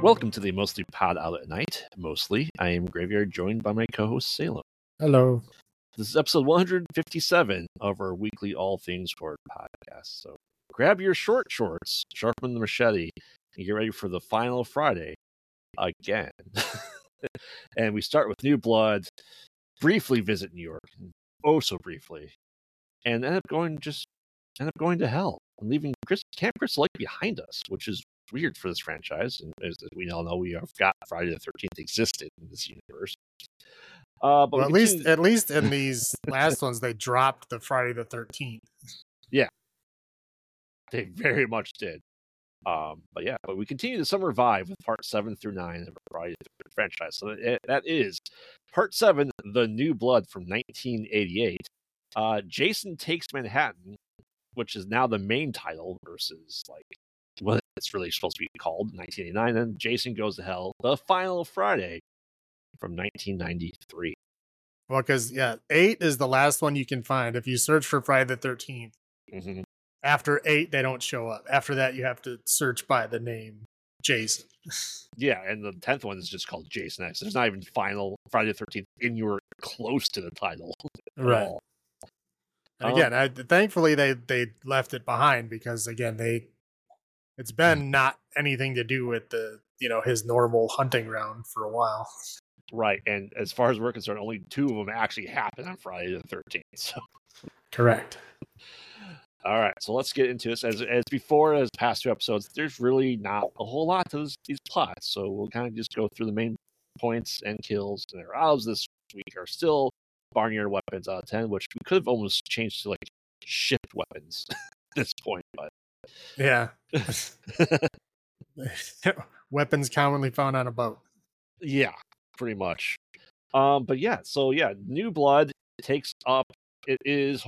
Welcome to the Mostly Pod Out at Night. Mostly, I am Graveyard, joined by my co-host Salem. Hello. This is episode 157 of our weekly All Things Horror podcast. So grab your short shorts, sharpen the machete, and get ready for the final Friday again. And we start with New Blood, briefly visit New York, oh so briefly, and end up going to hell and leaving Camp Crystal Lake behind us, which is weird for this franchise. And as we all know, we have got Friday the 13th existed in this universe. But well, at least in these last ones, they dropped the Friday the 13th. Yeah, they very much did. But we continue the summer vibe with part 7 through 9 of our Friday the 13th franchise. So that is part 7, The New Blood from 1988. Jason Takes Manhattan, which is now the main title versus like what it's really supposed to be called, 1989. And Jason Goes to Hell, The Final Friday from 1993. Well, because 8 is the last one you can find if you search for Friday the 13th. Mm-hmm. After 8, they don't show up. After that, you have to search by the name Jason. Yeah, and the 10th one is just called Jason X. There's not even final Friday the 13th anywhere close to the title. Right. And again, thankfully they left it behind because again it's been not anything to do with his normal hunting ground for a while. Right, and as far as we're concerned, only 2 of them actually happen on Friday the 13th. So correct. All right, so let's get into this. As before, as past 2 episodes, there's really not a whole lot to these plots, so we'll kind of just go through the main points and kills. And our odds this week are still Barnyard weapons out of 10, which we could have almost changed to like shipped weapons at this point, but yeah. Weapons commonly found on a boat. Yeah, pretty much. New Blood takes up, it is,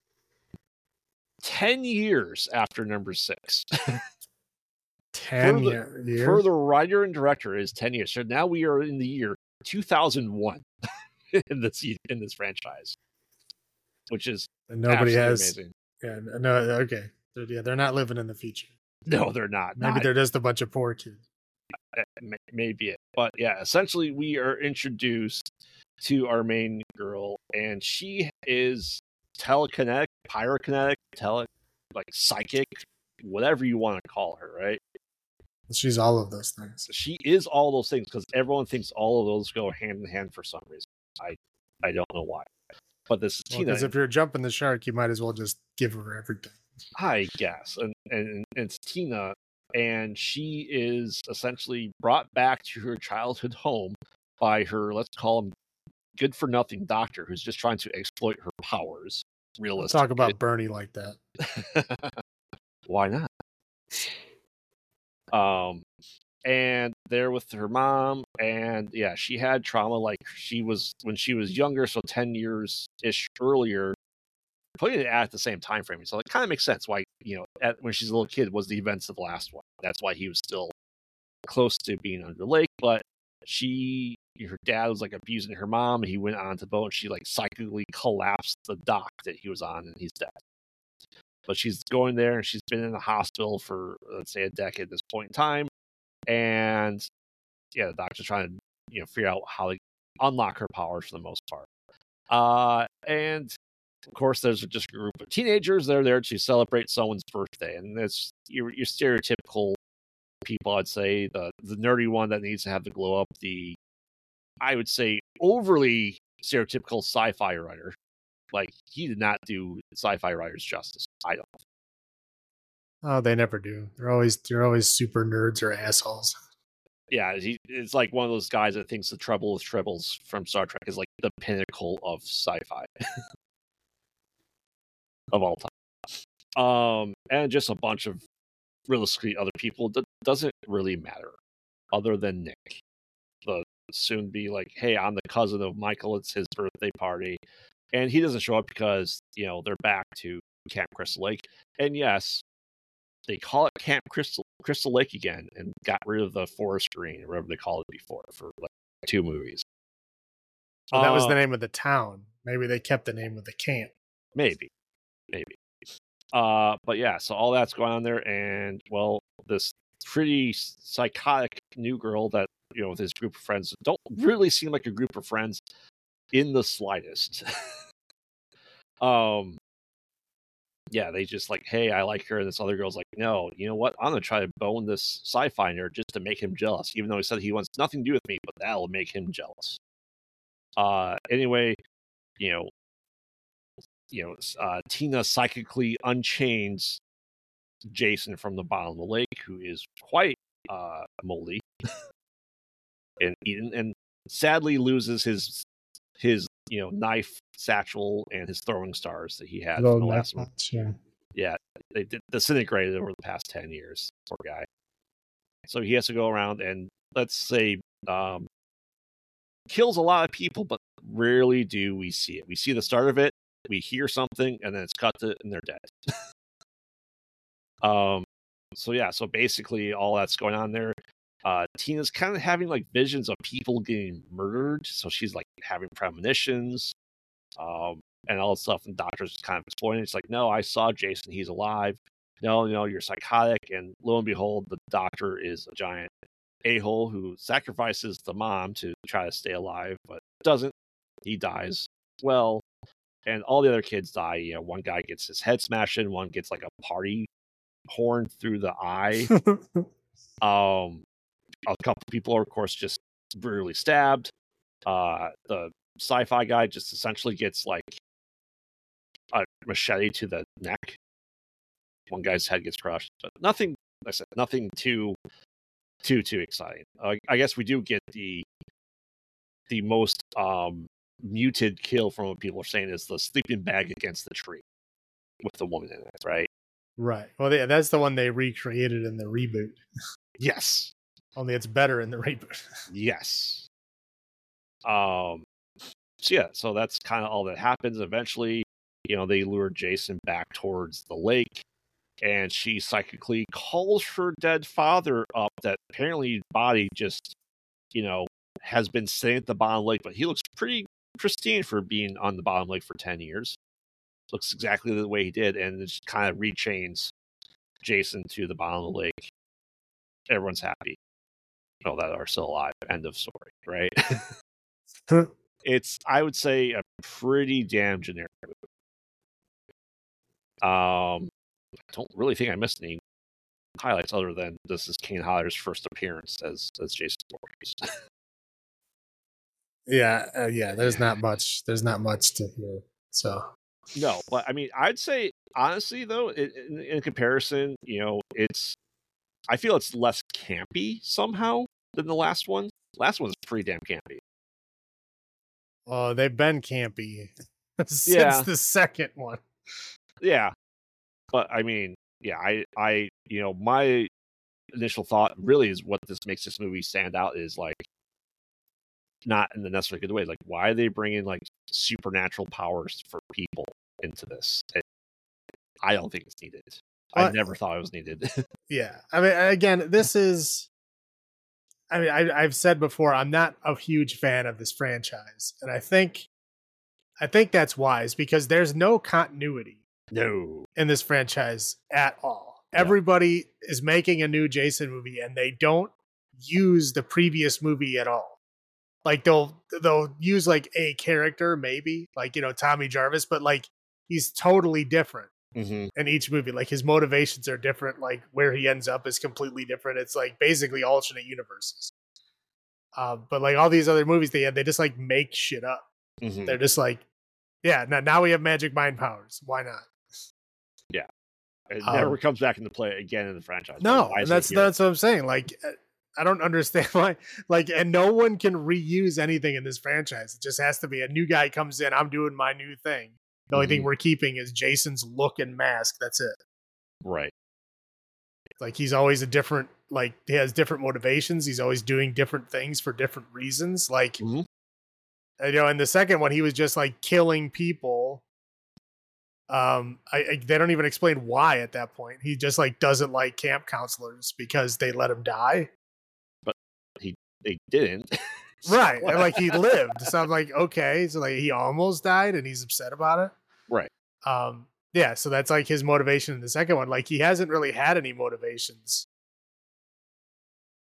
10 years after number 6. 10 years? For the writer and director is 10 years. So now we are in the year 2001 in this franchise, which is and nobody has amazing. Yeah, no, okay. They're not living in the future. No, they're not. Maybe they're just a bunch of poor kids. Maybe it. But yeah, essentially we are introduced to our main girl, and she is telekinetic, pyrokinetic, psychic, whatever you want to call her, right? She's all of those things. She is all those things because everyone thinks all of those go hand in hand for some reason. I don't know why. But this is Tina. Because if you're jumping the shark, you might as well just give her everything. I guess. And it's Tina, and she is essentially brought back to her childhood home by her, let's call him good for nothing doctor, who's just trying to exploit her powers. Realistic. Talk about Bernie like that. Why not? And they're with her mom, and yeah, she had trauma like when she was younger, so 10 years ish earlier, putting it at the same time frame. So it kind of makes sense why, when she's a little kid was the events of the last one. That's why he was still close to being under the lake, but her dad was like abusing her mom, and he went on to the boat, and she like psychically collapsed the dock that he was on, and he's dead. But she's going there, and she's been in the hospital for, let's say, a decade at this point in time. And yeah, the doctor's trying to, figure out how to unlock her powers for the most part. And of course, there's just a group of teenagers that are there to celebrate someone's birthday. And it's your stereotypical people, I'd say. The nerdy one that needs to have the glow up, I would say, overly stereotypical sci-fi writer. Like, he did not do sci-fi writers justice, I don't think. Oh, they never do. They're always super nerds or assholes. Yeah, it's like one of those guys that thinks the Trouble with Tribbles from Star Trek is like the pinnacle of sci-fi of all time. And just a bunch of realistically other people that doesn't really matter, other than Nick. The soon be like, hey, I'm the cousin of Michael. It's his birthday party. And he doesn't show up because, they're back to Camp Crystal Lake. And yes, they call it Camp Crystal Lake again and got rid of the Forest Green, or whatever they called it before, for like 2 movies. Well, that was the name of the town. Maybe they kept the name of the camp. Maybe. But yeah, so all that's going on there. And, well, this pretty psychotic new girl that, with his group of friends don't really seem like a group of friends in the slightest. Yeah, they just like, hey, I like her. And this other girl's like, no, you know what? I'm gonna try to bone this sci-fi nerd just to make him jealous, even though he said he wants nothing to do with me, but that'll make him jealous. Anyway, you know, Tina psychically unchains Jason from the bottom of the lake, who is quite moldy, and sadly loses his knife satchel and his throwing stars that he had from the last one. Yeah, they disintegrated over the past 10 years. Poor guy. So he has to go around and, let's say, kills a lot of people, but rarely do we see it. We see the start of it, we hear something, and then it's cut to, and they're dead. So basically all that's going on there. Tina's kind of having like visions of people getting murdered, so she's like having premonitions, and all that stuff. And doctors kind of exploring it. It's like, no, I saw Jason; he's alive. No, you're psychotic. And lo and behold, the doctor is a giant a-hole who sacrifices the mom to try to stay alive, but doesn't. He dies. Well, and all the other kids die. One guy gets his head smashed in. One gets like a party horn through the eye. A couple people are, of course, just brutally stabbed. The sci-fi guy just essentially gets like a machete to the neck. One guy's head gets crushed, but nothing. Like I said, nothing too exciting. I guess we do get the most muted kill from what people are saying is the sleeping bag against the tree with the woman in it, right? Right. Well, yeah, that's the one they recreated in the reboot. Yes. Only it's better in the reboot. Yes. So that's kind of all that happens. Eventually, they lure Jason back towards the lake, and she psychically calls her dead father up. That apparently body just, has been sitting at the bottom of the lake, but he looks pretty pristine for being on the bottom of the lake for 10 years. Looks exactly the way he did, and it just kind of rechains Jason to the bottom of the lake. Everyone's happy. That are still alive. End of story, right? It's, I would say, a pretty damn generic movie. I don't really think I missed any highlights other than this is Kane Hodder's first appearance as Jason Voorhees. There's not much. There's not much to hear. So no, but I mean, I'd say honestly though, in comparison, I feel it's less campy somehow than the last one. Last one's pretty damn campy. Oh, they've been campy since the second one. Yeah, but I mean, I my initial thought really is what this makes this movie stand out is like not in the necessarily good way. Like, why are they bringing like supernatural powers for people into this? I don't think it's needed. I never thought it was needed. Yeah, I mean, again, this is. I mean, I've said before, I'm not a huge fan of this franchise, and I think that's wise because there's no continuity. No, in this franchise at all. Yeah. Everybody is making a new Jason movie, and they don't use the previous movie at all. Like they'll use like a character, maybe like Tommy Jarvis, but like he's totally different. In each movie. Like his motivations are different, like where he ends up is completely different. It's like basically alternate universes. But like all these other movies they just like make shit up. They're just like, yeah, now we have magic mind powers. Why not? Yeah. It never comes back into play again in the franchise. No, and that's what I'm saying. Like, I don't understand why. Like, and no one can reuse anything in this franchise. It just has to be a new guy comes in. I'm doing my new thing. The only thing we're keeping is Jason's look and mask. That's it. Right. Like he's always a different. Like he has different motivations. He's always doing different things for different reasons. Like, in the second one, he was just like killing people. They don't even explain why at that point. He just like doesn't like camp counselors because they let him die. But they didn't. Right. And like he lived. So I'm like, okay. So like he almost died and he's upset about it. Right. Yeah. So that's like his motivation in the second one. Like he hasn't really had any motivations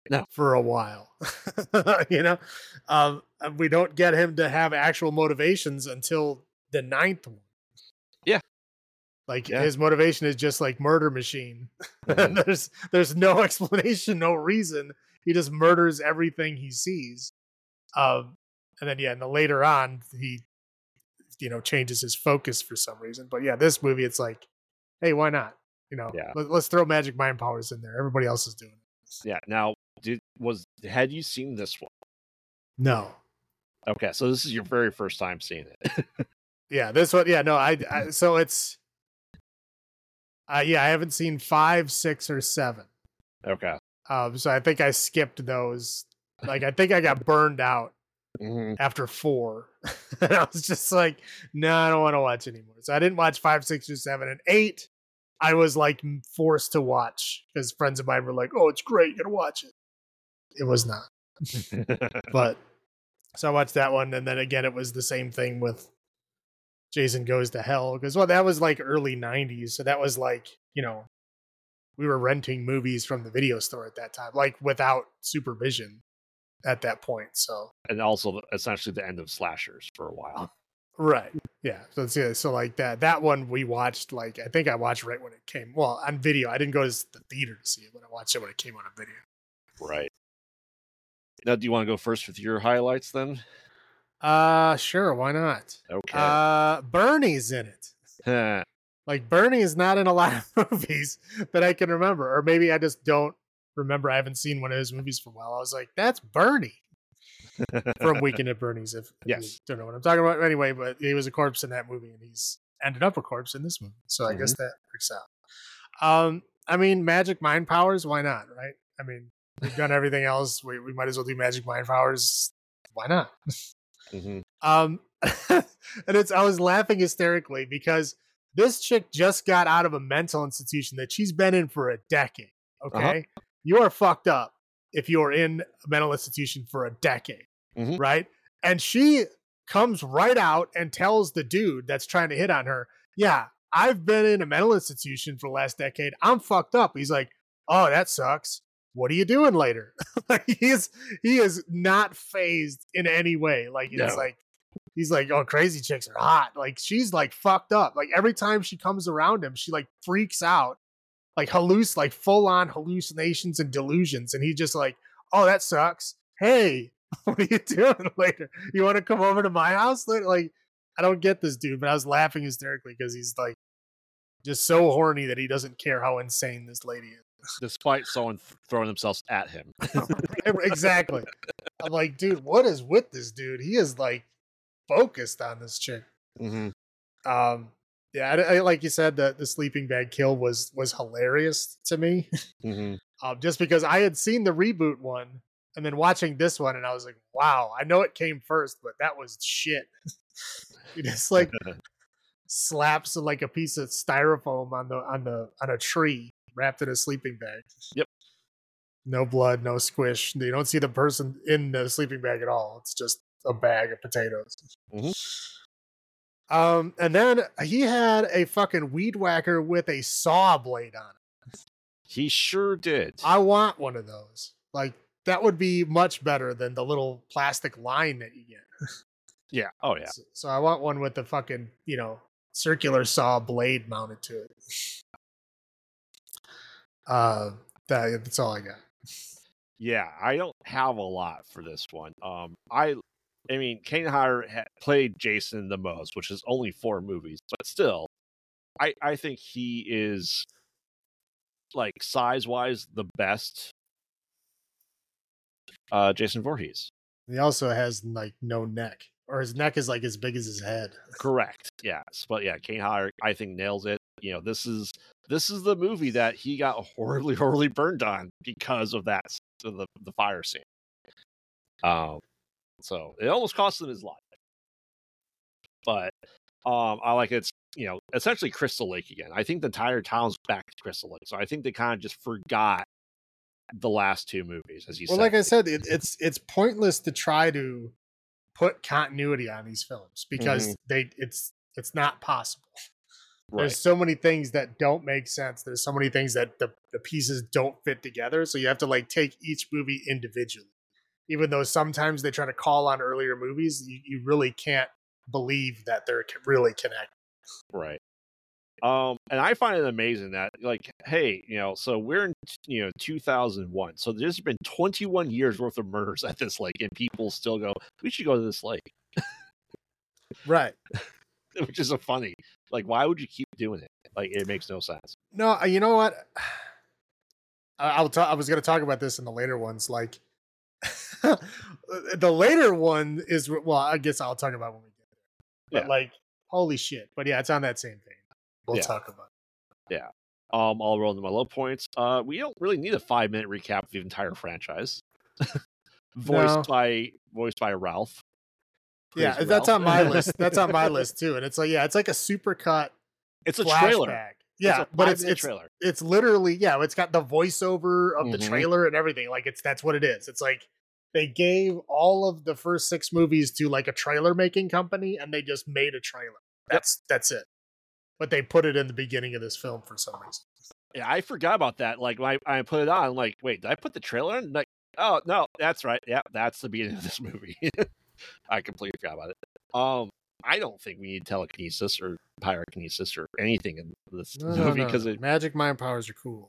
No. for a while. You know, we don't get him to have actual motivations until the 9th one. Yeah. Like Yeah. his motivation is just like murder machine. Mhm. There's no explanation, no reason. He just murders everything he sees. And then and the later on he changes his focus for some reason. But yeah, this movie it's like, hey, why not? Yeah. Let's throw magic mind powers in there. Everybody else is doing it. Yeah. Now, had you seen this one? No. Okay, so this is your very first time seeing it. Yeah, this one. Yeah, no. So it's. I haven't seen 5, 6, or 7. Okay. So I think I skipped those. Like I think I got burned out after 4, and I was just like, no, I don't want to watch anymore. So I didn't watch 5, 6, or 7, and 8. I was like forced to watch because friends of mine were like, "Oh, it's great, you gotta watch it." It was not, but so I watched that one, and then again, it was the same thing with Jason Goes to Hell because that was like early '90s, so that was like we were renting movies from the video store at that time, like without supervision at that point. So and also essentially the end of slashers for a while. Right. Yeah. So like that one we watched, like I think I watched right when it came. Well, on video. I didn't go to the theater to see it, but I watched it when it came on a video. Right. Now, do you want to go first with your highlights then? Sure, why not? Okay. Bernie's in it. Like Bernie is not in a lot of movies that I can remember, or maybe I just don't remember. I haven't seen one of his movies for a while. I was like, that's Bernie from Weekend at Bernie's. If you don't know what I'm talking about, anyway. But he was a corpse in that movie, and he's ended up a corpse in this movie. So I guess that works out. I mean, magic mind powers. Why not? Right? I mean, we've done everything else. We might as well do magic mind powers. Why not? And I was laughing hysterically because this chick just got out of a mental institution that she's been in for a decade. Okay. You are fucked up if you're in a mental institution for a decade. Right. And she comes right out and tells the dude that's trying to hit on her, yeah, I've been in a mental institution for the last decade. I'm fucked up. He's like, oh, that sucks. What are you doing later? he is not phased in any way. Like it's like he's like, oh, crazy chicks are hot. Like she's like fucked up. Like every time she comes around him, she like freaks out, like full on hallucinations and delusions. And he's just like, oh, that sucks. Hey, what are you doing later? You want to come over to my house later? Like, I don't get this dude, but I was laughing hysterically because he's like just so horny that he doesn't care how insane this lady is. Despite someone throwing themselves at him. Exactly. I'm like, dude, what is with this dude? He is like focused on this chick. I like you said, the sleeping bag kill was hilarious to me. Just because I had seen the reboot one and then watching this one, and I was like, wow, I know it came first, but that was shit. He just like slaps like a piece of styrofoam on a tree wrapped in a sleeping bag. Yep. No blood, no squish. You don't see the person in the sleeping bag at all. It's just a bag of potatoes. And then he had a fucking weed whacker with a saw blade on it. He sure did. I want one of those. Like that would be much better than the little plastic line that you get. Yeah. Oh yeah. So I want one with the fucking, circular saw blade mounted to it. That's all I got. Yeah, I don't have a lot for this one. I mean, Kane Hodder played Jason the most, which is only 4 movies, but still, I think he is, like, size-wise, the best Jason Voorhees. He also has, like, no neck. Or his neck is, like, as big as his head. Correct, yes. But, yeah, Kane Hodder, I think, nails it. This is the movie that he got horribly, horribly burned on because of that, the fire scene. So it almost cost him his life. But I like it's essentially Crystal Lake again. I think the entire town's back to Crystal Lake. So I think they kind of just forgot the last 2 movies, as you said. Well, like I said, it's pointless to try to put continuity on these films because it's not possible. There's so many things that don't make sense. There's so many things that the pieces don't fit together. So you have to like take each movie individually. Even though sometimes they try to call on earlier movies, you really can't believe that they're really connected. Right. And I find it amazing that, like, hey, so we're in 2001, so there's been 21 years worth of murders at this lake, and people still go, we should go to this lake, right? Which is so funny. Like, why would you keep doing it? Like, it makes no sense. No, you know what? I was going to talk about this in the later ones. Like, the later one is, well, I guess I'll talk about when we get there. But like, holy shit! But yeah, it's on that same thing. We'll talk about it. Yeah. I'll roll into my low points. We don't really need a 5-minute recap of the entire franchise. voiced by Ralph. Yeah, Ralph. That's on my list. That's on my list too. And it's like, it's like a supercut. It's a trailer. Yeah, but it's trailer. It's literally, it's got the voiceover of the trailer and everything. Like that's what it is. It's like they gave all of the first 6 movies to like a trailer making company, and they just made a trailer. That's it. But they put it in the beginning of this film for some reason. Yeah, I forgot about that. Like, when I put it on, I'm like, wait, did I put the trailer in? Like, oh, no, that's right. Yeah, that's the beginning of this movie. I completely forgot about it. I don't think we need telekinesis or pyrokinesis or anything in this movie because magic mind powers are cool.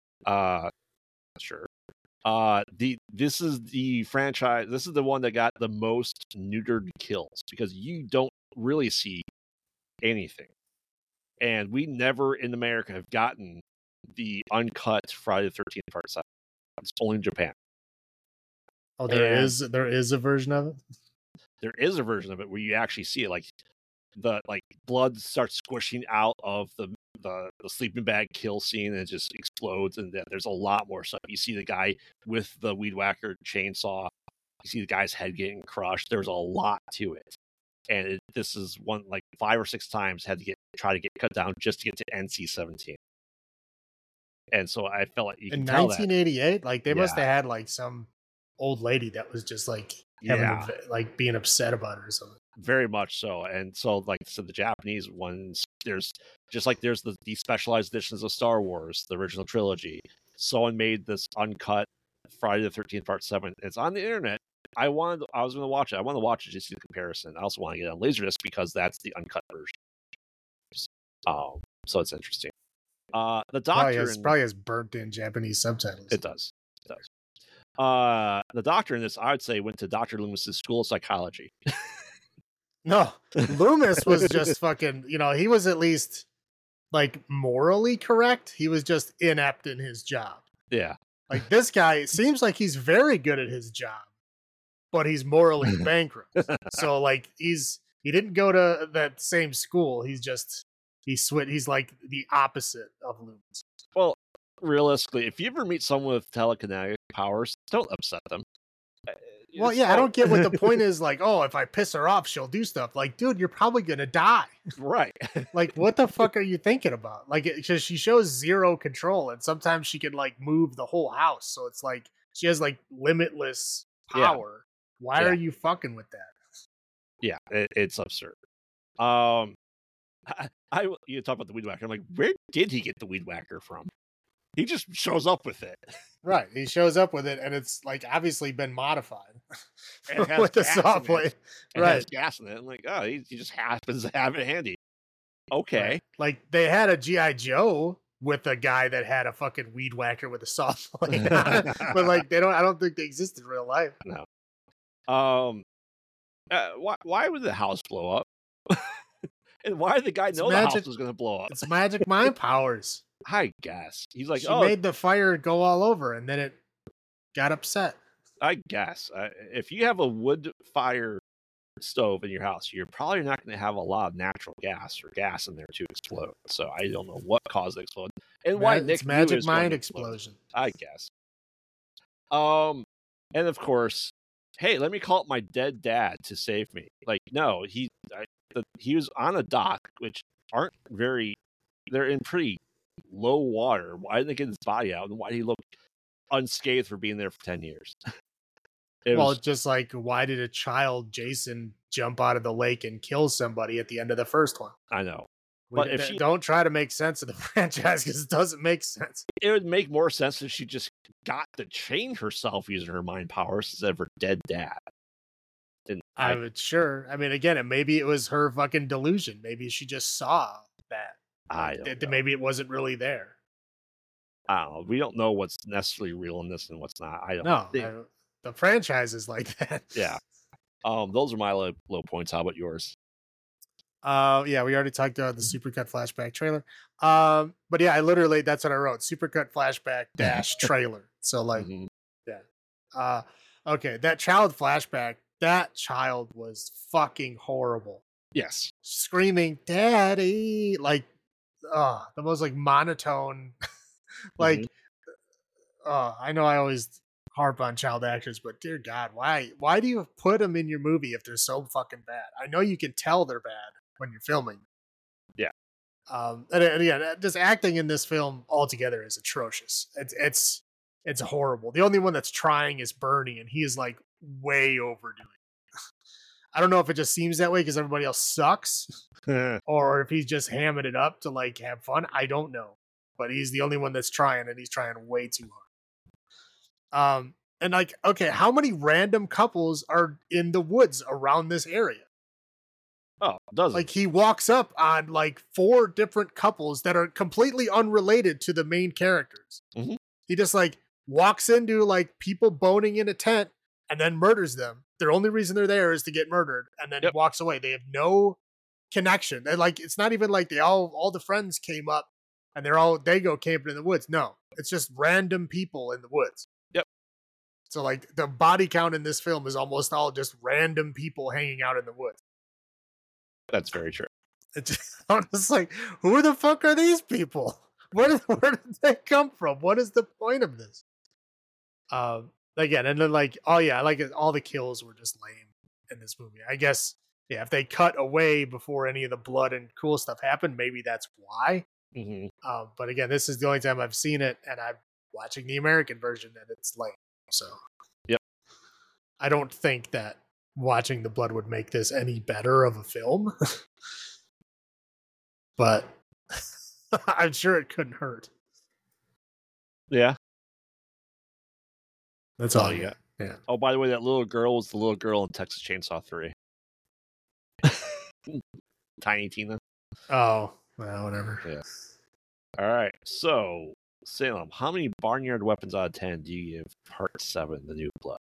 Sure. This is the franchise. This is the one that got the most neutered kills because you don't really see anything. And we never in America have gotten the uncut Friday the 13th Part 7. It's only in Japan. Oh, there is a version of it? There is a version of it where you actually see it. Like, the blood starts squishing out of the sleeping bag kill scene, and it just explodes. And then there's a lot more stuff. You see the guy with the weed whacker chainsaw. You see the guy's head getting crushed. There's a lot to it. And this is one, like 5 or 6 times had to try to get cut down just to get to NC-17. And so I felt like you can tell 1988, like they must have had like some old lady that was just like like being upset about it or something. Very much so. And so, like I said, the Japanese ones, there's the specialized editions of Star Wars, the original trilogy. Someone made this uncut Friday the 13th Part 7. It's on the internet. I was going to watch it. I want to watch it just to see the comparison. I also want to get it on Laserdisc because that's the uncut version. So it's interesting. The Doctor probably has burnt in Japanese subtitles. It does. The Doctor in this, I would say, went to Dr. Loomis's School of Psychology. No, Loomis was just fucking, he was at least like morally correct. He was just inept in his job. Yeah. Like this guy, it seems like he's very good at his job, but he's morally bankrupt. So like he didn't go to that same school. He's like the opposite of Loomis. Well, realistically, if you ever meet someone with telekinetic powers, don't upset them. Well, yeah, I don't get what the point is. Like, oh, if I piss her off, she'll do stuff. Like, dude, you're probably gonna die. Right. Like, what the fuck are you thinking about? Like, because she shows zero control, and sometimes she can like move the whole house. So it's like she has like limitless power. Yeah. Why are you fucking with that? Yeah, it's absurd. You talk about the weed whacker. I'm like, where did he get the weed whacker from? He just shows up with it. Right. He shows up with it, and it's like obviously been modified with the saw blade. Right. It has gas in it. I'm like, oh, he just happens to have it handy. Okay. Right. Like they had a G.I. Joe with a guy that had a fucking weed whacker with a saw blade on it. But like I don't think they exist in real life. No. Why would the house blow up? And why did the guy know the house was going to blow up? It's magic mind powers. I guess. He's like, she made the fire go all over, and then it got upset. I guess. If you have a wood fire stove in your house, you're probably not going to have a lot of natural gas or gas in there to explode. So I don't know what caused the explosion. And why Nick it's magic mind explosion. I guess. And of course, hey, let me call up my dead dad to save me. Like, no, he was on a dock, which they're in pretty low water. Why didn't they get his body out? And why did he look unscathed for being there for 10 years? Just like, why did a child, Jason, jump out of the lake and kill somebody at the end of the first one? I know. But if she don't try to make sense of the franchise because it doesn't make sense. it would make more sense if she just got to change herself using her mind powers instead of her dead dad. And I would sure. I mean, again, maybe it was her fucking delusion. Maybe she just saw that. Maybe it wasn't really there. I don't know. We don't know what's necessarily real in this and what's not. I don't know. The franchise is like that. Yeah. Those are my low points. How about yours? Yeah, we already talked about the supercut flashback trailer. But yeah, that's what I wrote. Supercut flashback - trailer. So like, yeah. Okay, that child flashback. That child was fucking horrible. Yes, screaming, "Daddy!" Like, the most like monotone. Like, I know I always harp on child actors, but dear God, why do you put them in your movie if they're so fucking bad? I know you can tell they're bad when you're filming. Yeah. And again, just acting in this film altogether is atrocious. It's horrible. The only one that's trying is Bernie, and he is like way overdoing. I don't know if it just seems that way because everybody else sucks, or if he's just hamming it up to like have fun. I don't know, but he's the only one that's trying, and he's trying way too hard. And like, okay, how many random couples are in the woods around this area? Oh, doesn't. Like he walks up on like 4 different couples that are completely unrelated to the main characters. Mm-hmm. He just like walks into like people boning in a tent and then murders them. Their only reason they're there is to get murdered, and then walks away. They have no connection. They like, it's not even like all the friends came up and they go camping in the woods. No, it's just random people in the woods. Yep. So like the body count in this film is almost all just random people hanging out in the woods. That's very true. I'm just like, who the fuck are these people? Where did they come from? What is the point of this? Again, and then like, oh yeah, like all the kills were just lame in this movie. I guess, yeah, if they cut away before any of the blood and cool stuff happened, maybe that's why. Mm-hmm. But again, this is the only time I've seen it, and I'm watching the American version, and it's lame. So, yep, I don't think that watching the blood would make this any better of a film, but I'm sure it couldn't hurt. Yeah. That's all you got. Yeah. Oh, by the way, that little girl was the little girl in Texas Chainsaw 3. Tiny Tina. Oh, well, whatever. Yeah. All right. So, Salem, how many barnyard weapons out of 10 do you give Part 7, The New Blood?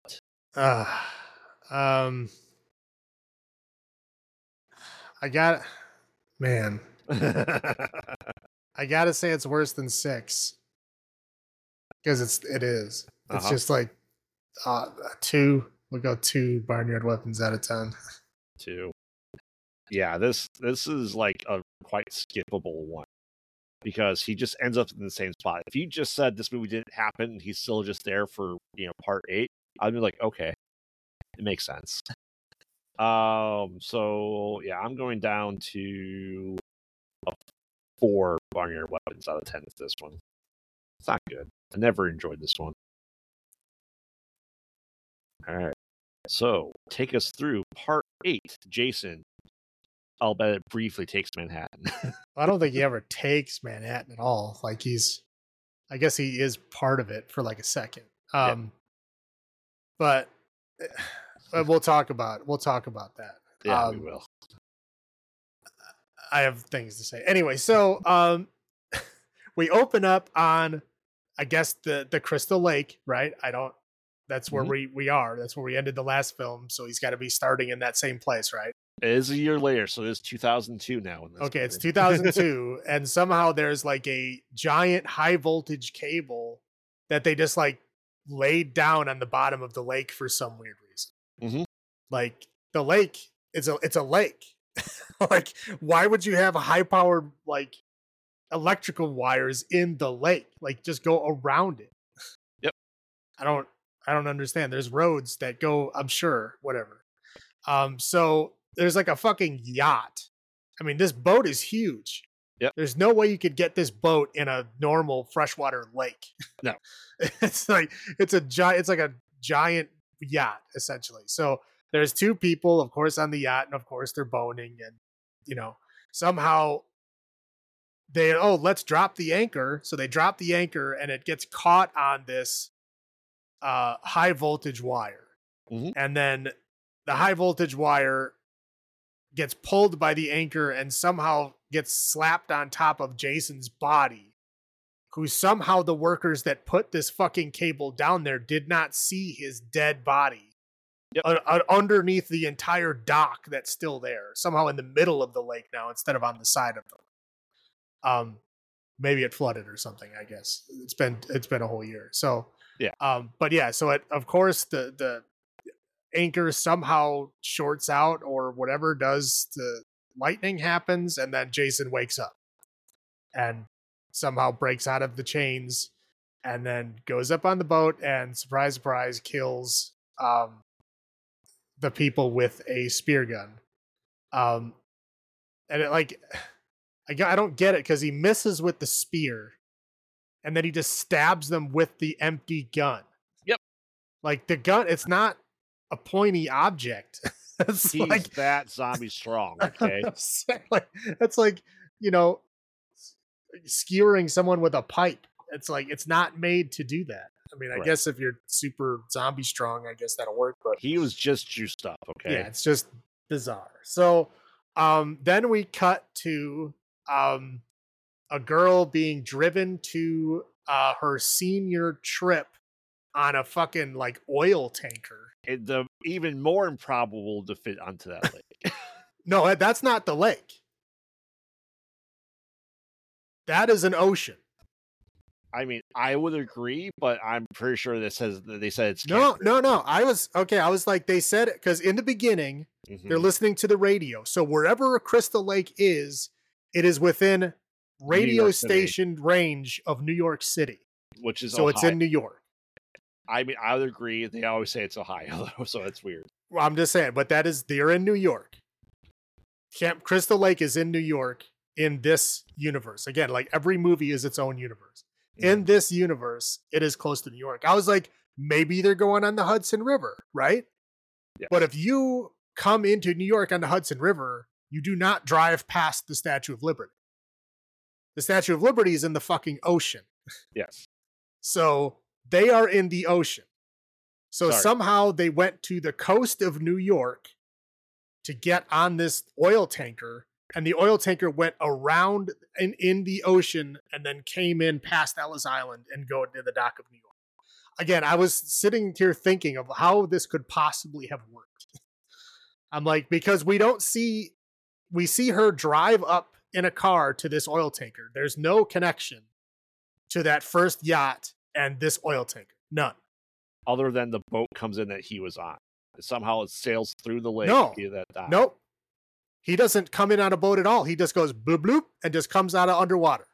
I got, man. I gotta say it's worse than 6 because it is. It's just like 2. We'll go 2 barnyard weapons out of 10. 2. Yeah, this is like a quite skippable one because he just ends up in the same spot. If you just said this movie didn't happen, and he's still just there for Part 8, I'd be like, okay, it makes sense. So yeah, I'm going down to 4 barnyard weapons out of 10 with this one. It's not good. I never enjoyed this one. All right. So take us through Part 8. Jason, I'll bet it briefly takes Manhattan. I don't think he ever takes Manhattan at all. Like I guess he is part of it for like a second. But we'll talk about that. Yeah, we will. I have things to say. Anyway, so we open up on, I guess, the Crystal Lake, right? That's where we are. That's where we ended the last film. So he's got to be starting in that same place, right? It is a year later, so it is 2002 now. Okay, it's 2002, and somehow there's like a giant high voltage cable that they just like laid down on the bottom of the lake for some weird reason. Mm-hmm. Like the lake, it's a lake. Like, why would you have high powered like electrical wires in the lake? Like, just go around it. Yep. I don't understand. There's roads that go, I'm sure, whatever. So there's like a fucking yacht. I mean, this boat is huge. Yep. There's no way you could get this boat in a normal freshwater lake. No. It's like a giant yacht, essentially. So there's 2 people, of course, on the yacht, and of course they're boning, and somehow let's drop the anchor. So they drop the anchor and it gets caught on this high voltage wire. Mhm. And then the high voltage wire gets pulled by the anchor and somehow gets slapped on top of Jason's body, who somehow the workers that put this fucking cable down there did not see his dead body. Yep. Underneath the entire dock that's still there, somehow in the middle of the lake now instead of on the side of the lake. Maybe it flooded or something. I guess it's been a whole year. So yeah. But yeah, so of course the anchor somehow shorts out or whatever does, the lightning happens, and then Jason wakes up and somehow breaks out of the chains and then goes up on the boat and surprise, surprise, kills the people with a spear gun. And it like, I don't get it because he misses with the spear and then he just stabs them with the empty gun. Yep. Like the gun, it's not a pointy object. He's like that zombie strong. Okay. That's like, skewering someone with a pipe. It's like, it's not made to do that. I mean, I guess if you're super zombie strong, I guess that'll work. But he was just juiced up. Okay. Yeah, it's just bizarre. So then we cut to a girl being driven to her senior trip on a fucking like oil tanker. The even more improbable to fit onto that lake. No, that's not the lake. That is an ocean. I mean, I would agree, but I'm pretty sure they said it's no. I was like, they said it because in the beginning they're listening to the radio. So wherever Crystal Lake is, it is within radio station range of New York City, which is so Ohio. It's in New York. I mean, I would agree. They always say it's Ohio, so that's weird. Well, I'm just saying, but they're in New York. Camp Crystal Lake is in New York in this universe. Again, like every movie is its own universe. In this universe, it is close to New York. I was like, maybe they're going on the Hudson River, right? Yes. But if you come into New York on the Hudson River, you do not drive past the Statue of Liberty. The Statue of Liberty is in the fucking ocean. Yes. So they are in the ocean. So somehow they went to the coast of New York to get on this oil tanker, and the oil tanker went around in the ocean and then came in past Ellis Island and go to the dock of New York. Again, I was sitting here thinking of how this could possibly have worked. I'm like, because we see her drive up in a car to this oil tanker. There's no connection to that first yacht and this oil tanker. None. Other than the boat comes in that he was on. Somehow it sails through the lake. Nope. He doesn't come in on a boat at all. He just goes bloop bloop and just comes out of underwater.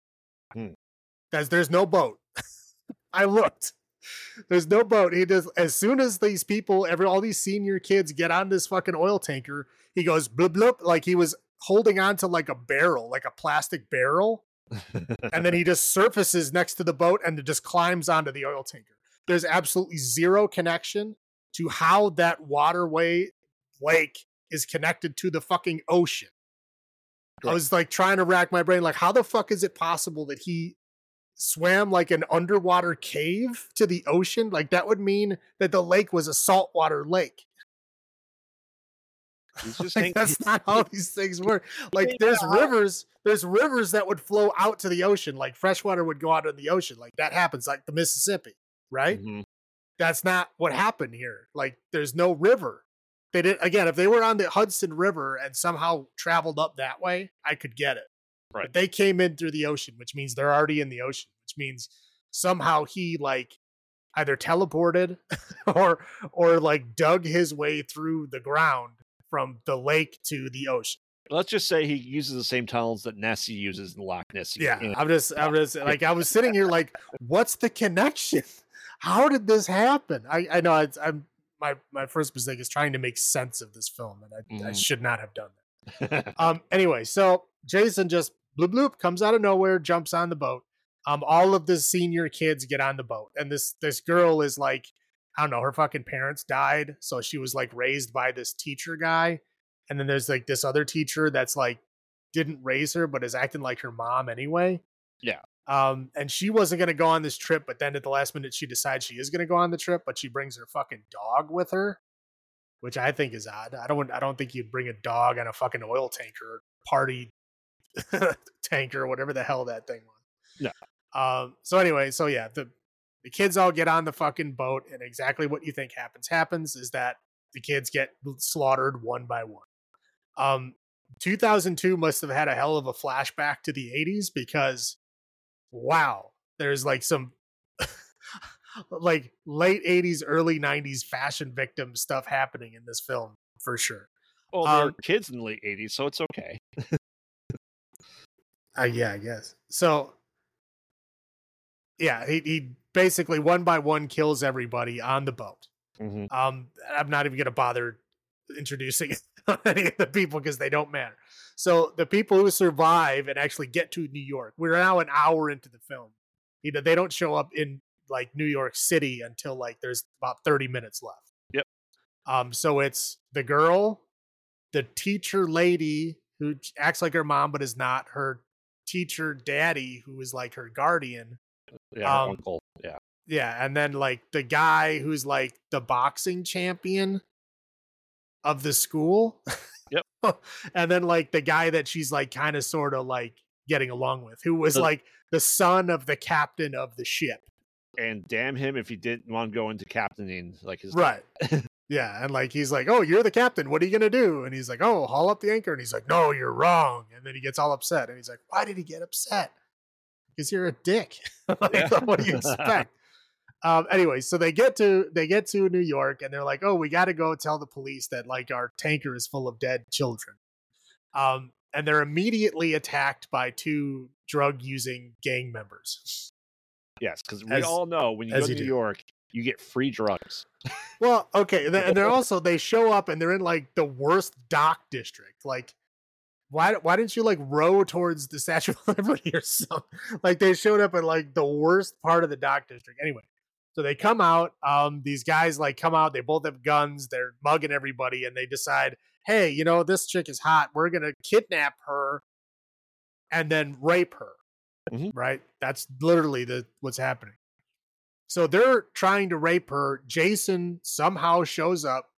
There's no boat. I looked. There's no boat. He does, as soon as these people, all these senior kids get on this fucking oil tanker, he goes bloop bloop, like he was holding on to like a barrel, like a plastic barrel. And then he just surfaces next to the boat and just climbs onto the oil tanker. There's absolutely zero connection to how that waterway lake is connected to the fucking ocean. Right. I was like trying to rack my brain, like, how the fuck is it possible that he swam like an underwater cave to the ocean? Like, that would mean that the lake was a saltwater lake. Like, that's not how these things work. Like, there's rivers that would flow out to the ocean. Like, freshwater would go out in the ocean. Like, that happens, like the Mississippi, right? That's not what happened here. Like, there's no river. They did, again, if they were on the Hudson River and somehow traveled up that way, I could get it. Right. But they came in through the ocean, which means they're already in the ocean, which means somehow he like either teleported or like dug his way through the ground from the lake to the ocean. Let's just say he uses the same tunnels that Nessie uses in Loch Ness. Yeah, I'm just like, I was sitting here like, what's the connection? How did this happen? I know I'm my first mistake is trying to make sense of this film, and I should not have done that. Anyway, so Jason just bloop bloop comes out of nowhere, jumps on the boat. All of the senior kids get on the boat, and this girl is like, I don't know, her fucking parents died, so she was like raised by this teacher guy, and then there's like this other teacher that's like didn't raise her, but is acting like her mom anyway. Yeah. And she wasn't going to go on this trip, but then at the last minute, she decides she is going to go on the trip, but she brings her fucking dog with her, which I think is odd. I don't think you'd bring a dog on a fucking oil tanker, party tanker, whatever the hell that thing was. No. So anyway, so yeah, the kids all get on the fucking boat, and exactly what you think happens is that the kids get slaughtered one by one. 2002 must have had a hell of a flashback to the 80s because wow, there's like some like late 80s, early 90s fashion victim stuff happening in this film for sure. Well, there are kids in the late 80s, so it's okay. Yeah, I guess. So, yeah, he basically one by one kills everybody on the boat. Mm-hmm. I'm not even going to bother introducing any of the people because they don't matter. So the people who survive and actually get to New York, we're now an hour into the film. They don't show up in like New York City until like there's about 30 minutes left. Yep. So it's the girl, the teacher lady who acts like her mom but is not, her teacher daddy who is like her guardian. Yeah, her uncle. Yeah. Yeah, and then like the guy who's like the boxing champion of the school. Yep. And then like the guy that she's like kind of sort of like getting along with, who was like the son of the captain of the ship. And damn him if he didn't want to go into captaining like his right. Yeah, and like he's like, "Oh, you're the captain. What are you gonna do?" And he's like, "Oh, haul up the anchor." And he's like, "No, you're wrong." And then he gets all upset. And he's like, "Why did he get upset?" Because you're a dick. Like, yeah. What do you expect? Anyway, so they get to New York and they're like, "Oh, we got to go tell the police that like our tanker is full of dead children." And they're immediately attacked by two drug using gang members. Yes, because we all know when you go to New York, you get free drugs. Well, okay, and they're also they show up and they're in like the worst dock district. Like, why didn't you like row towards the Statue of Liberty or something? Like they showed up in like the worst part of the dock district. Anyway, so they come out. These guys like come out. They both have guns. They're mugging everybody, and they decide, hey, you know, this chick is hot. We're gonna kidnap her and then rape her. Mm-hmm. Right? That's literally what's happening. So they're trying to rape her. Jason somehow shows up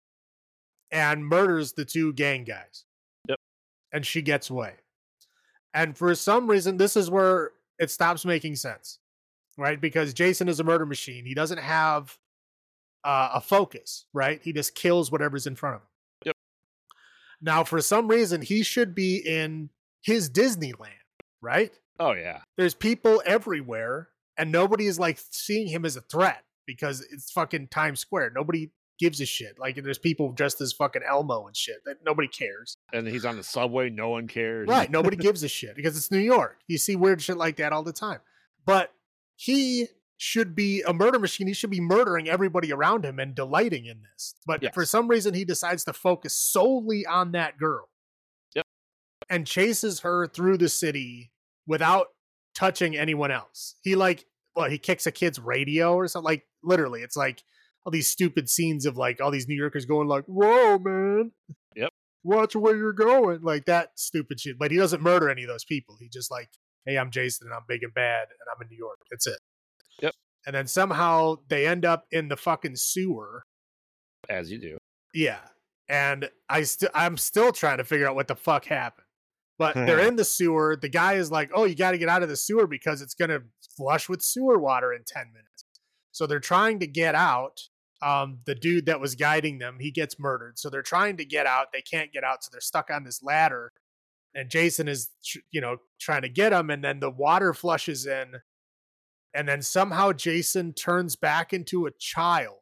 and murders the two gang guys. Yep. And she gets away. And for some reason, this is where it stops making sense, right? Because Jason is a murder machine. He doesn't have a focus, right? He just kills whatever's in front of him. Yep. Now, for some reason, he should be in his Disneyland, right? Oh, yeah. There's people everywhere. And nobody is like seeing him as a threat because it's fucking Times Square. Nobody gives a shit. Like there's people dressed as fucking Elmo and shit that nobody cares. And he's on the subway. No one cares. Right. Nobody gives a shit because it's New York. You see weird shit like that all the time. But he should be a murder machine. He should be murdering everybody around him and delighting in this. But for some reason, he decides to focus solely on that girl. Yep. And chases her through the city without touching anyone else. He he kicks a kid's radio or something. Like literally, it's like all these stupid scenes of like all these New Yorkers going like, "Whoa, man! Yep, watch where you're going!" Like that stupid shit. But he doesn't murder any of those people. He just like, "Hey, I'm Jason, and I'm big and bad, and I'm in New York." That's it. Yep. And then somehow they end up in the fucking sewer, as you do. Yeah, and I'm still trying to figure out what the fuck happened. But they're in the sewer. The guy is like, "Oh, you got to get out of the sewer because it's going to flush with sewer water in 10 minutes." So they're trying to get out. The dude that was guiding them, he gets murdered. So they're trying to get out. They can't get out. So they're stuck on this ladder. And Jason is, trying to get him. And then the water flushes in. And then somehow Jason turns back into a child.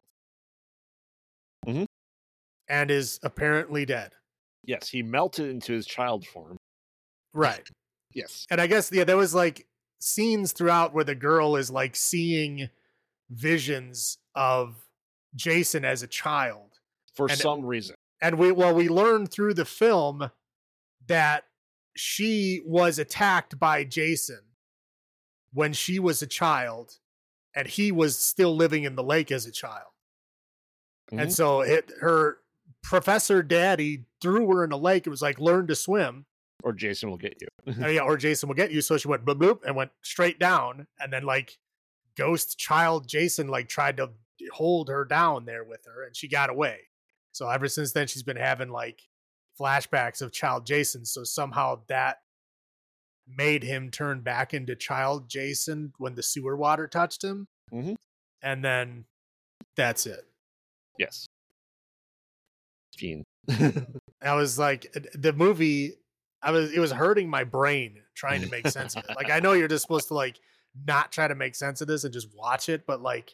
Mm-hmm. And is apparently dead. Yes, he melted into his child form. Right. Yes. And I guess, there was like scenes throughout where the girl is like seeing visions of Jason as a child. For some reason. And we learned through the film that she was attacked by Jason when she was a child and he was still living in the lake as a child. Mm-hmm. And so her professor daddy threw her in a lake. It was like, learn to swim. Or Jason will get you. Yeah, or Jason will get you. So she went boop boop and went straight down, and then like ghost child Jason like tried to hold her down there with her, and she got away. So ever since then, she's been having like flashbacks of child Jason. So somehow that made him turn back into child Jason when the sewer water touched him, and then that's it. Yes. Gene. I was like, the movie, it was hurting my brain trying to make sense of it. Like, I know you're just supposed to like not try to make sense of this and just watch it, but like,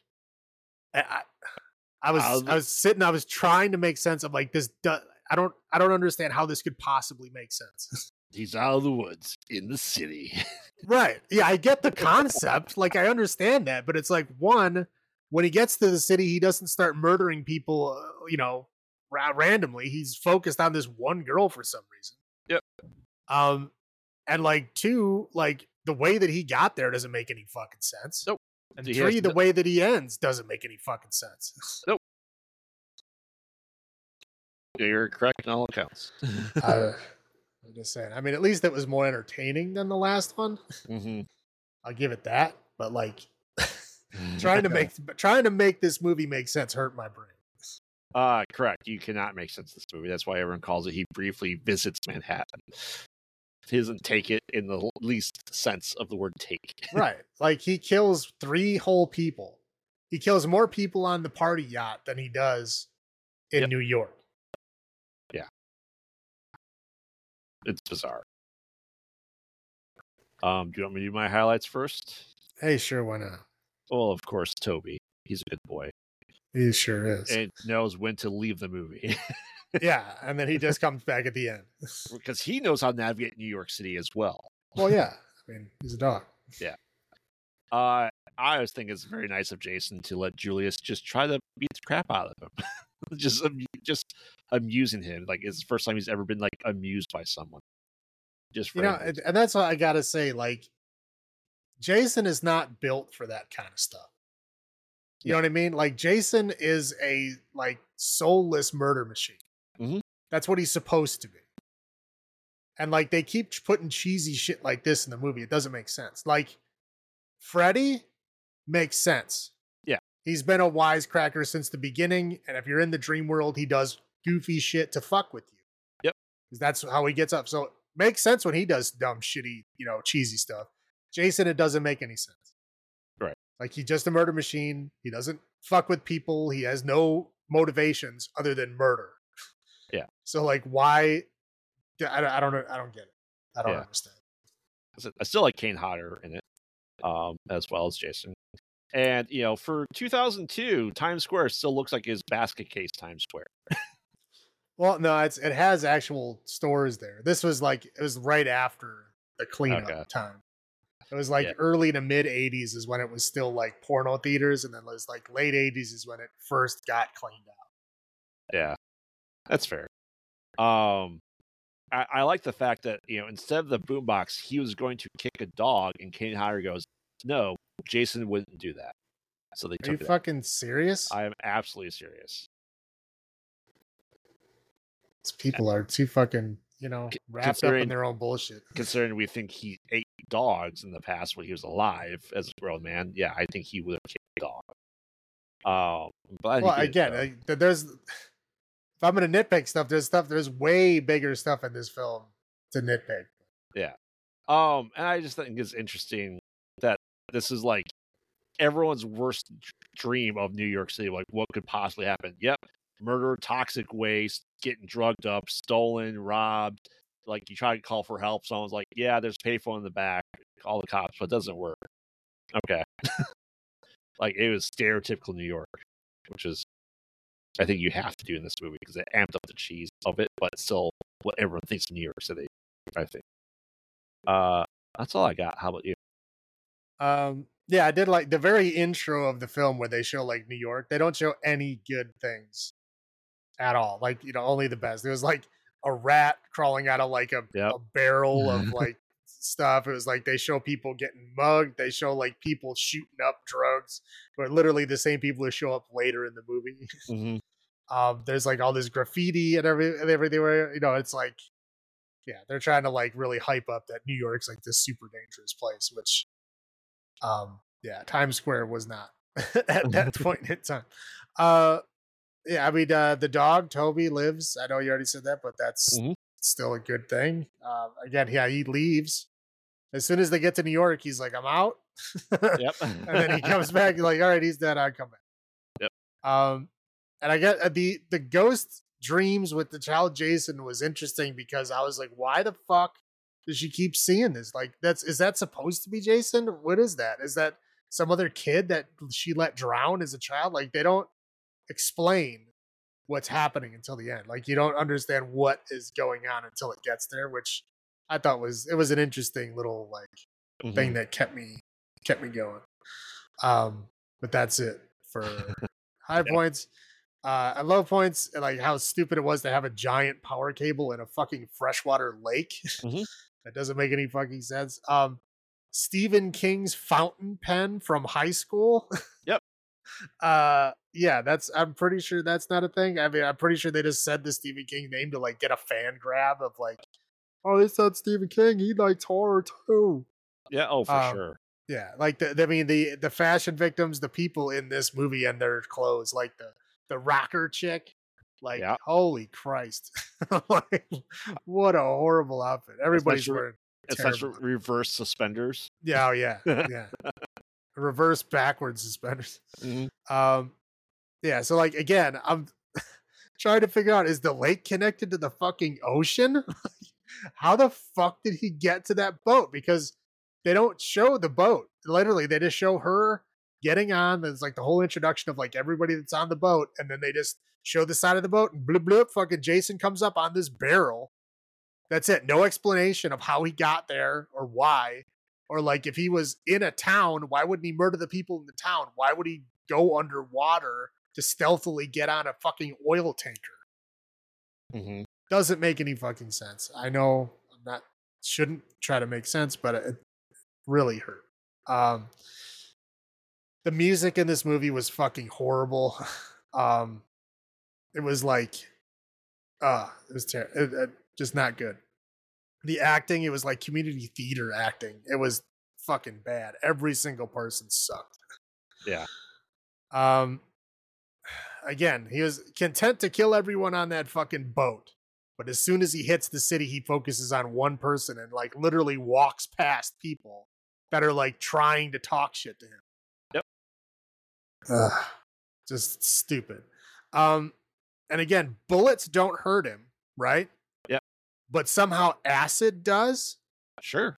I was sitting, I was trying to make sense of like this. I don't understand how this could possibly make sense. He's out of the woods in the city. Right. Yeah, I get the concept. Like, I understand that, but it's like, one, when he gets to the city, he doesn't start murdering people, randomly. He's focused on this one girl for some reason. Yep. And like, two, like the way that he got there doesn't make any fucking sense. Nope. And three, the way that he ends doesn't make any fucking sense. Nope. You're correct in all accounts. I'm just saying. I mean, at least it was more entertaining than the last one. I'll give it that. But like, trying to make this movie make sense hurt my brain. Correct. You cannot make sense of this movie. That's why everyone calls it He Briefly Visits Manhattan. He doesn't take it in the least sense of the word take. Right. Like, he kills 3 whole people. He kills more people on the party yacht than he does in New York. Yeah. It's bizarre. Do you want me to do my highlights first? Hey, sure, why not? Well, of course, Toby. He's a good boy. He sure is. And knows when to leave the movie. Yeah, and then he just comes back at the end. Because he knows how to navigate New York City as well. Well, yeah. I mean, he's a dog. Yeah. I always think it's very nice of Jason to let Julius just try to beat the crap out of him. just amusing him. Like, it's the first time he's ever been like amused by someone. Just for and that's what I gotta say. Like, Jason is not built for that kind of stuff. You know what I mean? Like, Jason is a like soulless murder machine. That's what he's supposed to be. And like, they keep putting cheesy shit like this in the movie. It doesn't make sense. Like, Freddy makes sense. Yeah. He's been a wisecracker since the beginning. And if you're in the dream world, he does goofy shit to fuck with you. Yep. Because that's how he gets up. So it makes sense when he does dumb, shitty, cheesy stuff. Jason, it doesn't make any sense. Right. Like, he's just a murder machine. He doesn't fuck with people. He has no motivations other than murder. Yeah. So like, why? I don't know. I don't get it. I don't understand. I still like Kane Hodder in it, as well as Jason. And for 2002, Times Square still looks like his basket case Times Square. Well, no, it has actual stores there. This was like, it was right after the cleanup time. It was like early to mid 80s is when it was still like porno theaters, and then it was like late 80s is when it first got cleaned out. Yeah, that's fair. I like the fact that instead of the boombox, he was going to kick a dog, and Kane Hodder goes, "No, Jason wouldn't do that." So they took it. Are you fucking serious? I am absolutely serious. These people are too fucking wrapped up in their own bullshit. Considering we think he ate dogs in the past when he was alive as a grown man, yeah, I think he would have kicked a dog. But well, again, there's. If I'm gonna nitpick stuff, there's way bigger stuff in this film to nitpick. Yeah. And I just think it's interesting that this is like everyone's worst dream of New York City. Like, what could possibly happen? Yep. Murder, toxic waste, getting drugged up, stolen, robbed. Like, you try to call for help. Someone's like, yeah, there's a payphone in the back. Call the cops, but it doesn't work. Okay. Like, it was stereotypical New York, which is, I think you have to do in this movie because it amped up the cheese of it, but it's still what everyone thinks of New York City, I think. That's all I got. How about you? Yeah, I did like the very intro of the film where they show like New York. They don't show any good things at all. Like, only the best. There was like a rat crawling out of like a barrel of like stuff. It was like they show people getting mugged. They show like people shooting up drugs, but literally the same people who show up later in the movie. There's like all this graffiti and everything. It's like yeah, they're trying to like really hype up that New York's like this super dangerous place, which yeah, Times Square was not at that point in time. Yeah, I mean the dog Toby lives. I know you already said that, but that's Mhm. still a good thing. Again, yeah, he leaves as soon as they get to New York. He's like, "I'm out," Yep. and then he comes back. Like, "All right, he's dead. I come back." Yep. And I get the ghost dreams with the child Jason was interesting because I was like, "Why the fuck does she keep seeing this? Like, is that supposed to be Jason? What is that? Is that some other kid that she let drown as a child? Like, they don't explain what's happening until the end. Like you don't understand what is going on until it gets there, which I thought was an interesting little like thing Mhm. that kept me going. But that's it for high Yeah. points. At low points, like how stupid it was to have a giant power cable in a fucking freshwater lake. Mhm. That doesn't make any fucking sense. Stephen King's fountain pen from high school. Yep. Yeah, I'm pretty sure that's not a thing. I mean, I'm pretty sure they just said the Stephen King name to like get a fan grab of like, oh, they said Stephen King, he likes horror too. Yeah. Oh, for um sure. yeah, like I mean the fashion victims, the people in this movie and their clothes, like the rocker chick, like Yeah. holy Christ. Like, what a horrible outfit. Everybody's Especially wearing especially terrible. reverse suspenders. Yeah, oh yeah, yeah. Reverse backwards suspenders. Mhm. Yeah, so like again, I'm trying to figure out, is the lake connected to the fucking ocean? How the fuck did he get to that boat? Because they don't show the boat. Literally, they just show her getting on. There's like the whole introduction of like everybody that's on the boat, and then they just show the side of the boat and blip blip. Fucking Jason comes up on this barrel. That's it. No explanation of how he got there or why. Or like if he was in a town, why wouldn't he murder the people in the town? Why would he go underwater to stealthily get on a fucking oil tanker? Mhm. Doesn't make any fucking sense. I know I'm not shouldn't try to make sense, but it really hurt. Um the music in this movie was fucking horrible. Um it was like it was terrible. Just not good. The acting, it was like community theater acting. It was fucking bad. Every single person sucked. Yeah. Um Again, he was content to kill everyone on that fucking boat. But as soon as he hits the city, he focuses on one person and like literally walks past people that are like trying to talk shit to him. Yep. Ugh, just stupid. Um, and again, bullets don't hurt him, right? Yep. But somehow acid does. Sure.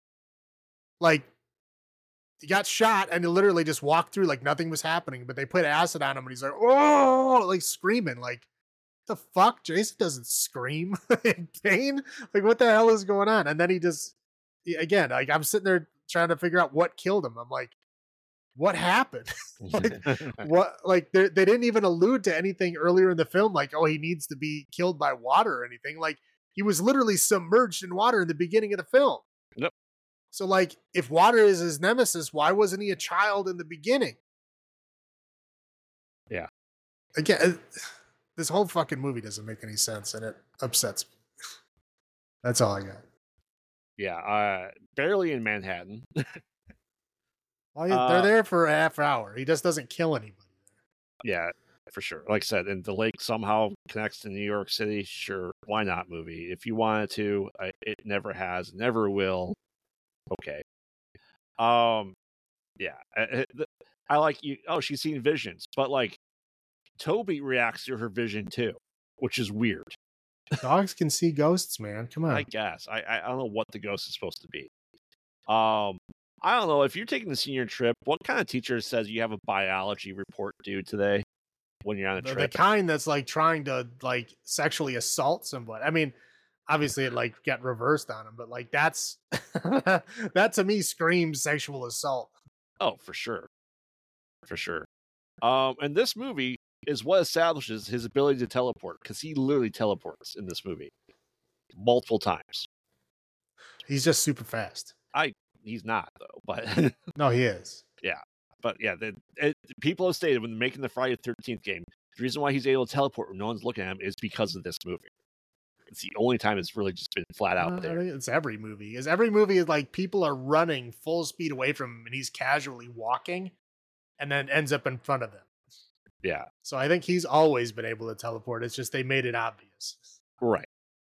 Like he got shot and he literally just walked through like nothing was happening, but they put acid on him and he's like, oh, like screaming, like, the fuck? Jason doesn't scream in pain. Like, what the hell is going on? And then again, like, I'm sitting there trying to figure out what killed him. I'm like, what happened? Like, what? Like, they didn't even allude to anything earlier in the film, like, oh, he needs to be killed by water or anything. Like, he was literally submerged in water in the beginning of the film. Yep. So, like, if water is his nemesis, why wasn't he a child in the beginning? Yeah. Again, this whole fucking movie doesn't make any sense, and it upsets me. That's all I got. Yeah. Barely in Manhattan. Well, they're there for a half hour. He just doesn't kill anybody. Yeah, for sure. Like I said, and the lake somehow connects to New York City. Sure, why not? Movie. If you wanted to, it never has, never will. Okay. Yeah. I like you. Oh, she's seen visions, but like Toby reacts to her vision too, which is weird. Dogs can see ghosts, man. Come on. I guess. I don't know what the ghost is supposed to be. I don't know. If you're taking the senior trip, what kind of teacher says you have a biology report due today when you're on a The trip? kind that's like trying to like sexually assault somebody. I mean, obviously it like got reversed on him, but like that's that to me screams sexual assault. Oh, for sure. For sure. And this movie is what establishes his ability to teleport, because he literally teleports in this movie multiple times. He's just super fast. He's not though, but No, he is. yeah. But yeah, people have stated when making the Friday the 13th game, the reason why he's able to teleport when no one's looking at him is because of this movie. It's the only time it's really just been flat out I there. think it's every movie. Because every movie is like people are running full speed away from him and he's casually walking and then ends up in front of them. Yeah. So I think he's always been able to teleport. It's just they made it obvious. Right.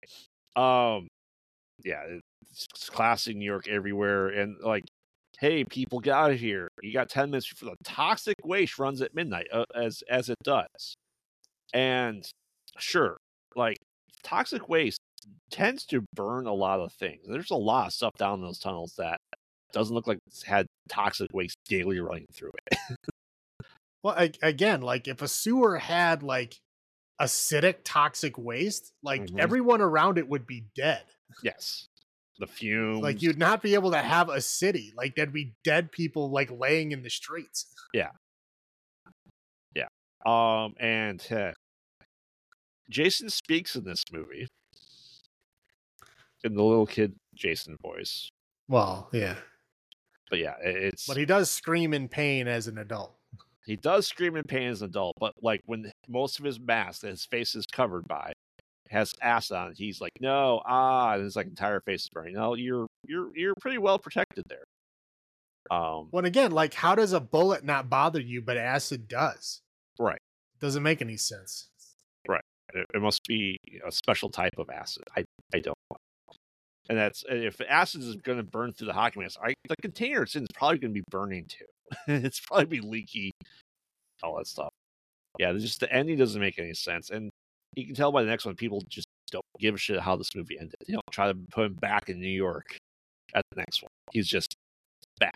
Yeah, it's classic New York everywhere. And like, hey, people, get out of here. You got 10 minutes before the toxic waste runs at midnight, as it does. And sure, like, toxic waste tends to burn a lot of things. There's a lot of stuff down in those tunnels that doesn't look like it's had toxic waste daily running through it. Well, again, like if a sewer had like acidic toxic waste, like everyone around it would be dead. Yes. The fumes. Like you'd not be able to have a city. Like there'd be dead people like laying in the streets. Yeah. Yeah. And Jason speaks in this movie in the little kid Jason voice. Well, yeah. But yeah, But he does scream in pain as an adult. He does scream in pain as an adult, but like when most of his mask that his face is covered by has acid on it, he's like, no, and his like entire face is burning. No, you're pretty well protected there. When again, like how does a bullet not bother you, but acid does? Right. Doesn't make any sense. Right. It must be a special type of acid. I don't know. And that's if the acid is going to burn through the hockey mask, the container it's in is probably going to be burning too. It's probably be leaky, all that stuff. Yeah, just the ending doesn't make any sense, and you can tell by the next one, people just don't give a shit how this movie ended. They don't try to put him back in New York at the next one. He's just back.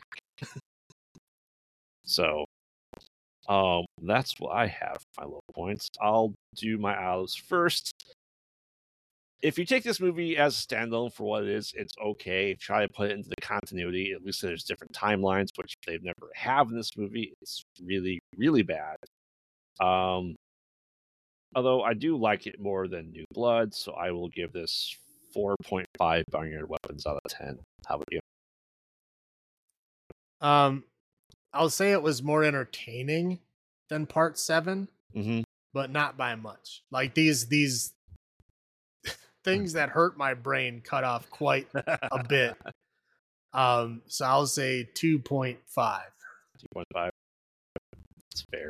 So, that's what I have for my low points. I'll do my outs first. If you take this movie as a standalone for what it is, it's okay. Try to put it into the continuity. At least there's different timelines, which they've never have in this movie. It's really, really bad. Although I do like it more than New Blood, so I will give this 4.5 Barnyard Weapons out of 10. How about you? I'll say it was more entertaining than Part 7, but not by much. Like these things that hurt my brain cut off quite a bit. So I'll say 2.5. 2.5. That's fair.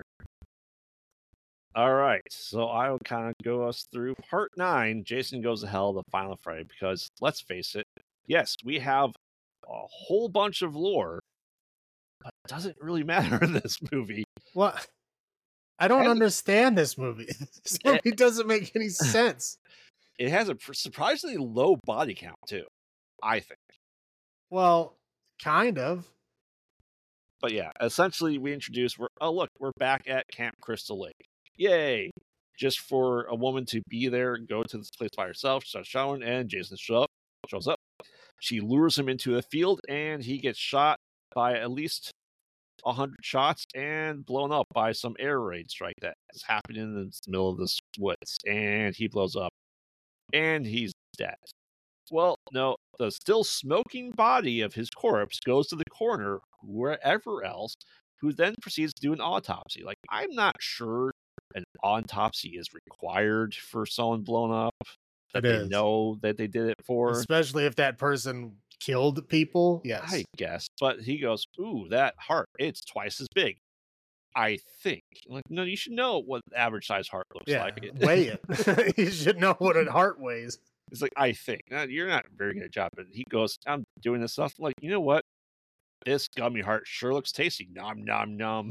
All right, so I will kind of go us through Part 9, Jason Goes to Hell, the Final Friday, because let's face it, yes, we have a whole bunch of lore, but it doesn't really matter in this movie. Well, I don't understand this movie. This movie doesn't make any sense. It has a surprisingly low body count, too, I think. Well, kind of. But yeah, essentially we introduce, we're back at Camp Crystal Lake. Yay! Just for a woman to be there and go to this place by herself, she starts showering, and Jason shows up. She lures him into a field, and he gets shot by at least 100 shots and blown up by some air raid strike that is happening in the middle of the woods. And he blows up, and he's dead. Well, no, the still smoking body of his corpse goes to the coroner, wherever else, who then proceeds to do an autopsy. Like, I'm not sure an autopsy is required for someone blown up that they know that they did it for. Especially if that person killed people. Yes. I guess. But he goes, ooh, that heart, it's twice as big. I think. Like, no, you should know what the average size heart looks like. Weigh it. You should know what a heart weighs. It's like, I think. Now, you're not very good at job, but he goes, I'm doing this stuff. I'm like, you know what? This gummy heart sure looks tasty. Nom, nom, nom.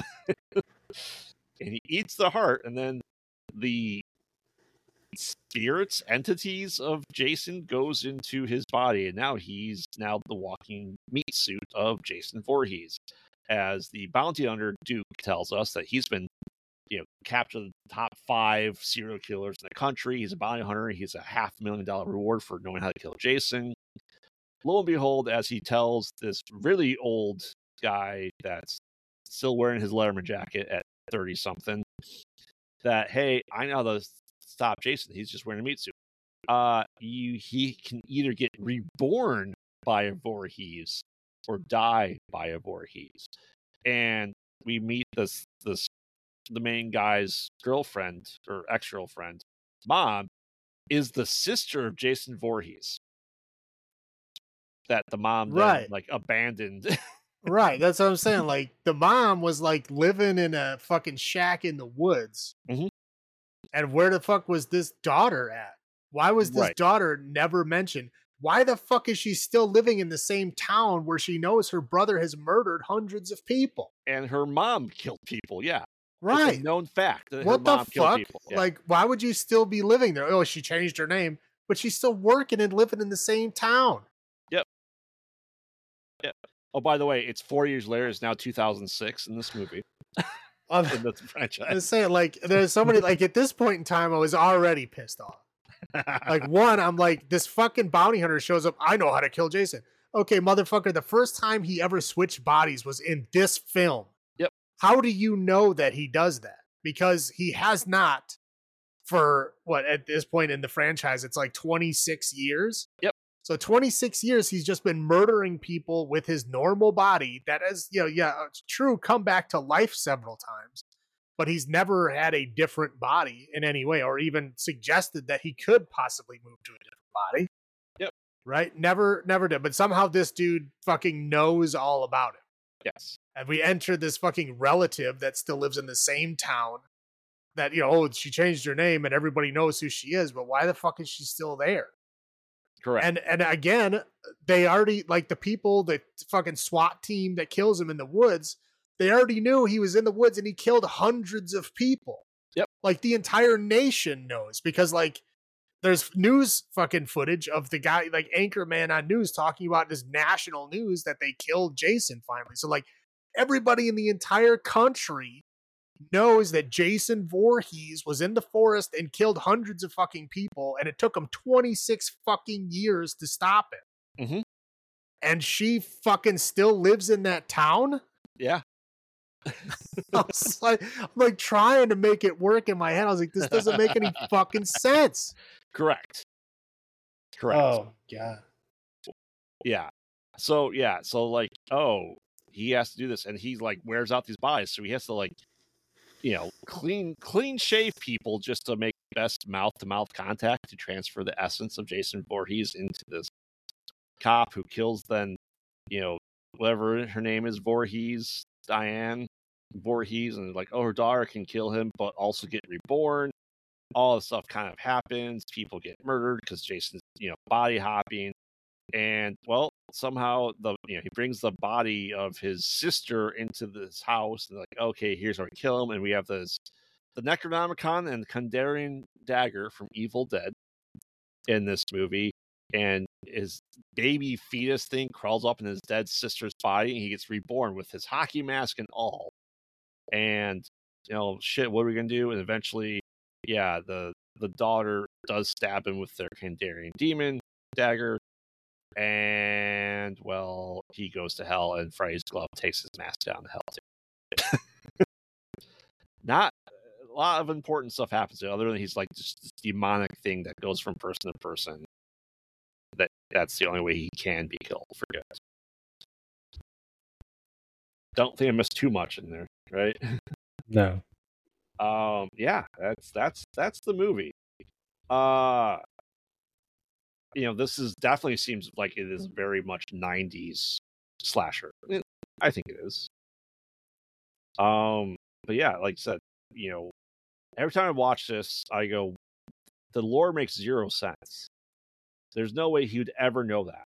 And he eats the heart, and then the spirits, entities of Jason goes into his body, and now he's the walking meat suit of Jason Voorhees. As the bounty hunter Duke tells us that he's been, captured the top 5 serial killers in the country. He's a bounty hunter. He's a $500,000 reward for knowing how to kill Jason. Lo and behold, as he tells this really old guy that's still wearing his Letterman jacket at 30-something, that, hey, I know how to stop Jason. He's just wearing a meat suit. He can either get reborn by a Voorhees or die by a Voorhees. And we meet the main guy's girlfriend or ex-girlfriend, mom, is the sister of Jason Voorhees that the mom then Right. like abandoned. Right. That's what I'm saying. Like the mom was like living in a fucking shack in the woods. Mhm. And where the fuck was this daughter at? Why was this Right. daughter never mentioned? Why the fuck is she still living in the same town where she knows her brother has murdered hundreds of people? And her mom killed people. Yeah. It's a Right. known fact that her What the mom killed fuck? people. Yeah. Like, why would you still be living there? Oh, she changed her name, but she's still working and living in the same town. Yep. Oh, by the way, it's 4 years later. It's now 2006 in this movie. In this I'm franchise. saying, like, there's so many, like, at this point in time, I was already pissed off. Like, one, I'm like, this fucking bounty hunter shows up. I know how to kill Jason. Okay, motherfucker, the first time he ever switched bodies was in this film. Yep. How do you know that he does that? Because he has not for what, at this point in the franchise, it's like 26 years. Yep. So 26 years, he's just been murdering people with his normal body that has, it's true, come back to life several times. But he's never had a different body in any way, or even suggested that he could possibly move to a different body. Yep. Right? Never did. But somehow this dude fucking knows all about it. Yes. And we enter this fucking relative that still lives in the same town that, she changed her name and everybody knows who she is, but why the fuck is she still there? Correct. And again, they already, like, the people, the fucking SWAT team that kills him in the woods, they already knew he was in the woods and he killed hundreds of people. Yep. Like, the entire nation knows because, like, there's news fucking footage of the guy, like, Anchorman on news talking about this national news that they killed Jason finally. So, like, everybody in the entire country knows that Jason Voorhees was in the forest and killed hundreds of fucking people, and it took him 26 fucking years to stop it. Mm-hmm. And she fucking still lives in that town? Yeah. I'm like trying to make it work in my head. I was like, this doesn't make any fucking sense. Correct. Oh, God. Yeah. So like, oh, he has to do this, and he like wears out these bodies, so he has to like, clean shave people just to make best mouth-to-mouth contact to transfer the essence of Jason Voorhees into this cop who kills then, whatever her name is, Voorhees, Diane Voorhees, and like, oh, her daughter can kill him, but also get reborn. All this stuff kind of happens. People get murdered because Jason's, body hopping. And well, somehow he brings the body of his sister into this house, and like, okay, here's how we kill him. And we have the Necronomicon and Kandarian dagger from Evil Dead in this movie, and his baby fetus thing crawls up in his dead sister's body, and he gets reborn with his hockey mask and all. And shit, what are we gonna do? And eventually, yeah, the daughter does stab him with their Kandarian demon dagger. And well, he goes to hell, and Freddy's glove takes his mask down to hell too. Not a lot of important stuff happens to him, other than he's like just this demonic thing that goes from person to person. That's the only way he can be killed for good. Don't think I missed too much in there, right? No. Yeah, that's the movie. This is definitely seems like it is very much 90s slasher. I think it is. But yeah, like I said, every time I watch this, I go, the lore makes zero sense. There's no way he would ever know that.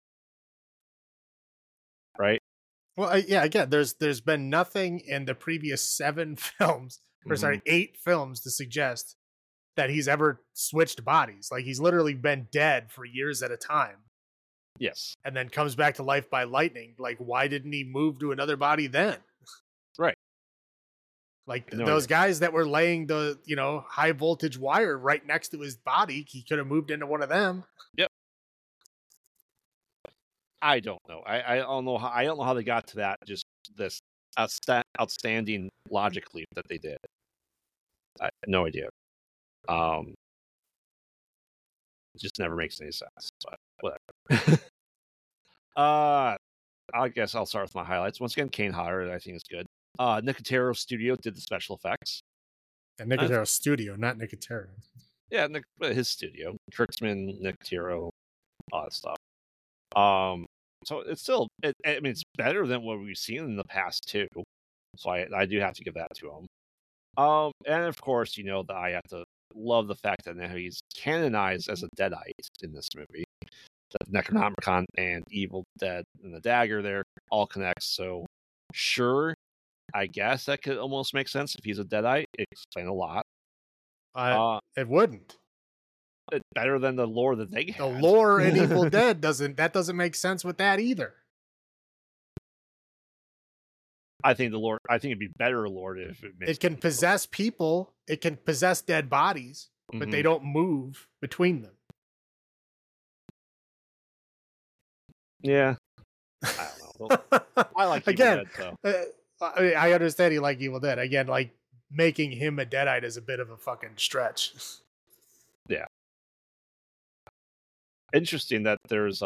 Right? Well, again, there's been nothing in the previous 7 films, or sorry, 8 films to suggest that he's ever switched bodies. Like, he's literally been dead for years at a time. Yes. And then comes back to life by lightning. Like, why didn't he move to another body then? Right. Like, those guys that were laying the, high voltage wire right next to his body, he could have moved into one of them. Yep. I don't know. I don't know how they got to that. Just this outstanding logic leap that they did. I have no idea. It just never makes any sense, but whatever. I guess I'll start with my highlights. Once again, Kane Hodder, I think is good. Nicotero Studio did the special effects. And Nicotero Studio, not Nicotero. Yeah, his studio, Kurtzman, Nick Tiro, all that stuff. So it's still, I mean, it's better than what we've seen in the past too. So I do have to give that to him. And of course, that I have to love the fact that now he's canonized as a Deadite in this movie. The Necronomicon and Evil Dead and the dagger there all connects. So sure, I guess that could almost make sense if he's a Deadite. It explains a lot. It wouldn't. It's better than the lore that they had. The lore in Evil Dead doesn't make sense with that either. I think it'd be better lore if it can possess people. It can possess dead bodies, but they don't move between them. Yeah. I don't know. I like Evil Dead, so. I understand you like Evil Dead. Again, like making him a Deadite is a bit of a fucking stretch. Yeah. Interesting that there's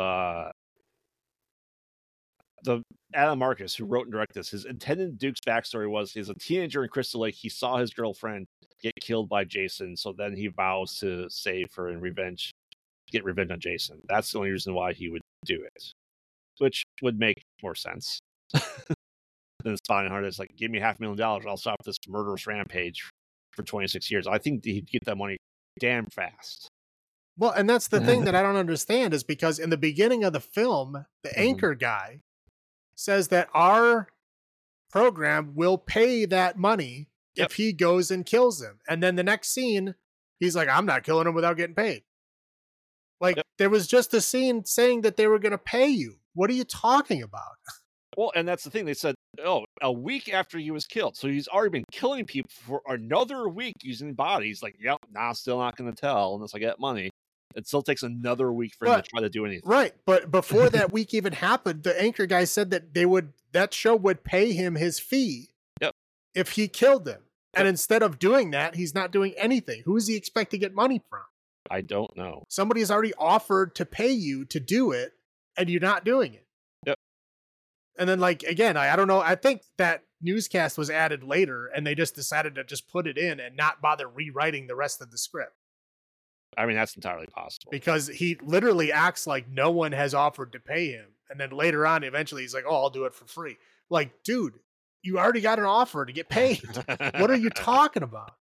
the Adam Marcus, who wrote and directed this, his intended Duke's backstory was he's a teenager in Crystal Lake. He saw his girlfriend get killed by Jason, so then he vows to save her and get revenge on Jason. That's the only reason why he would do it, which would make more sense than Spotting Heart. It's like, give me $500,000, I'll stop this murderous rampage for 26 years. I think he'd get that money damn fast. Well, and that's the thing that I don't understand is because in the beginning of the film, the anchor guy says that our program will pay that money if he goes and kills him. And then the next scene, he's like, I'm not killing him without getting paid. Like, there was just a scene saying that they were going to pay you. What are you talking about? Well, and that's the thing. They said, a week after he was killed. So he's already been killing people for another week using bodies. Like, still not going to tell unless I get money. It still takes another week for him to try to do anything. Right. But before that week even happened, the anchor guy said that that show would pay him his fee if he killed them. And instead of doing that, he's not doing anything. Who does he expect to get money from? I don't know. Somebody's already offered to pay you to do it, and you're not doing it. Yep. And then, like, again, I don't know. I think that newscast was added later, and they just decided to just put it in and not bother rewriting the rest of the script. I mean, that's entirely possible. Because he literally acts like no one has offered to pay him. And then later on, eventually, he's like, I'll do it for free. Like, dude, you already got an offer to get paid. What are you talking about?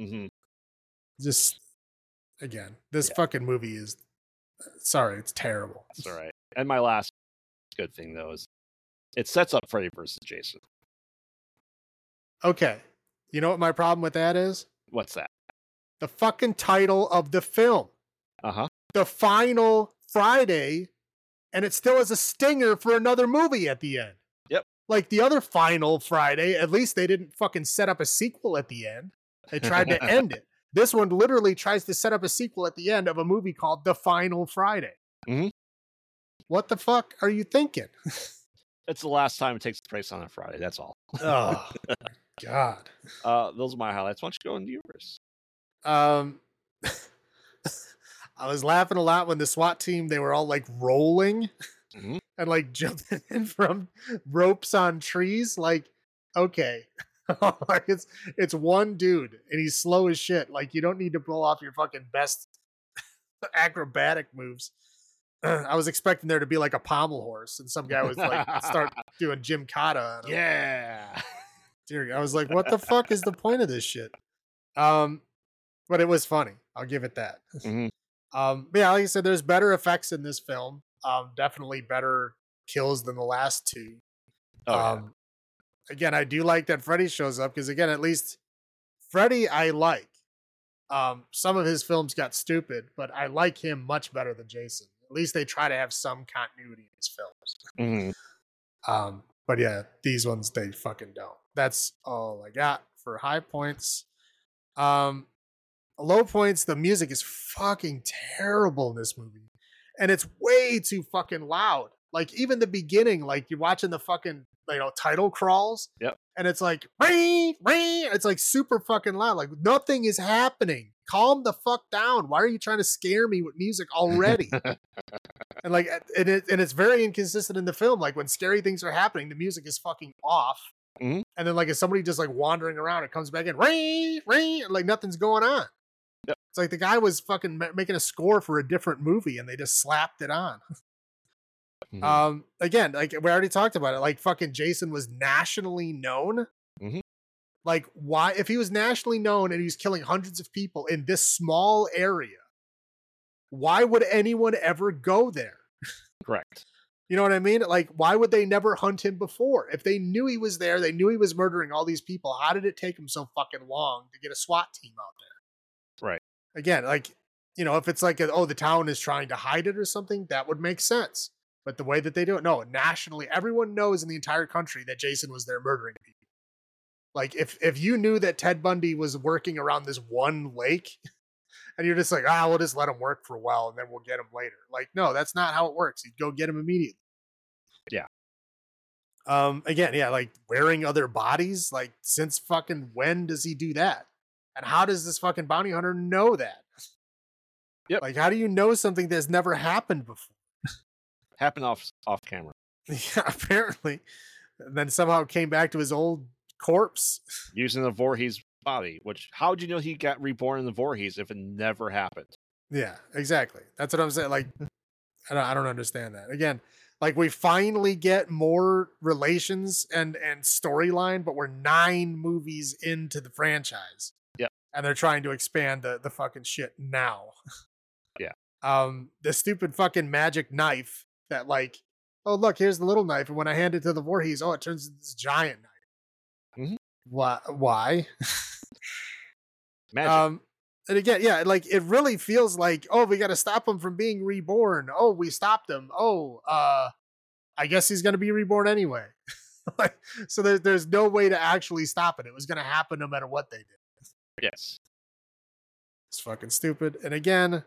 Just, again, this fucking movie is, sorry, it's terrible. It's all right. And my last good thing, though, is it sets up Freddy versus Jason. Okay. You know what my problem with that is? What's that? The fucking title of the film. The Final Friday, and it still has a stinger for another movie at the end. Yep. Like the other Final Friday, at least they didn't fucking set up a sequel at the end. They tried to end it. This one literally tries to set up a sequel at the end of a movie called The Final Friday. What the fuck are you thinking? It's the last time it takes place on a Friday. That's all. Oh, God. Those are my highlights. Why don't you go into yours? I was laughing a lot when the SWAT team, they were all like rolling and like jumping in from ropes on trees. Like, okay. Like it's one dude and he's slow as shit. Like, you don't need to pull off your fucking best acrobatic moves. I was expecting there to be like a pommel horse and some guy was like start doing Gymkata. Yeah. Dear, I was like, what the fuck is the point of this shit? But it was funny. I'll give it that. But yeah, like I said, there's better effects in this film. Definitely better kills than the last two. Again, I do like that Freddy shows up because, again, at least Freddy I like. Some of his films got stupid, but I like him much better than Jason. At least they try to have some continuity in his films. But yeah, these ones, they fucking don't. That's all I got for high points. Low points, the music is fucking terrible in this movie. And it's way too fucking loud. Like, even the beginning, like, you're watching the fucking, title crawls. Yep. And it's like, ring, ring. It's like super fucking loud. Like, nothing is happening. Calm the fuck down. Why are you trying to scare me with music already? And like, and it's very inconsistent in the film. Like, when scary things are happening, the music is fucking off. And then, like, if somebody just like wandering around, it comes back in, ring, ring, like nothing's going on. Yep. It's like the guy was fucking making a score for a different movie and they just slapped it on. Again, like we already talked about it, like fucking Jason was nationally known. Like, why, if he was nationally known and he was killing hundreds of people in this small area, why would anyone ever go there? Correct. You know what I mean? Like, why would they never hunt him before? If they knew he was there, they knew he was murdering all these people, how did it take him so fucking long to get a SWAT team out there? Right. Again, like, you know, if it's like, the town is trying to hide it or something, that would make sense. But the way that they do it, no, nationally, everyone knows in the entire country that Jason was there murdering people. Like, if you knew that Ted Bundy was working around this one lake, and you're just like, we'll just let him work for a while and then we'll get him later. Like, no, that's not how it works. You'd go get him immediately. Yeah. Again, yeah, like wearing other bodies. Like, since fucking when does he do that? And how does this fucking bounty hunter know that? Yep. Like, how do you know something that's never happened before? Happened off camera. Yeah, apparently. And then somehow came back to his old corpse. Using the Voorhees body, which, how would you know he got reborn in the Voorhees if it never happened? Yeah, exactly. That's what I'm saying. Like, I don't understand that. Again, like, we finally get more relations and storyline, but we're 9 movies into the franchise. Yeah. And they're trying to expand the fucking shit now. Yeah. The stupid fucking magic knife that, like, oh, look, here's the little knife. And when I hand it to the Voorhees, it turns into this giant knife. Why? Magic. And again, yeah, like, it really feels like, oh, we got to stop him from being reborn. Oh, we stopped him. Oh, I guess he's going to be reborn anyway. Like, so there's no way to actually stop it. It was going to happen no matter what they did. Yes. It's fucking stupid. And again,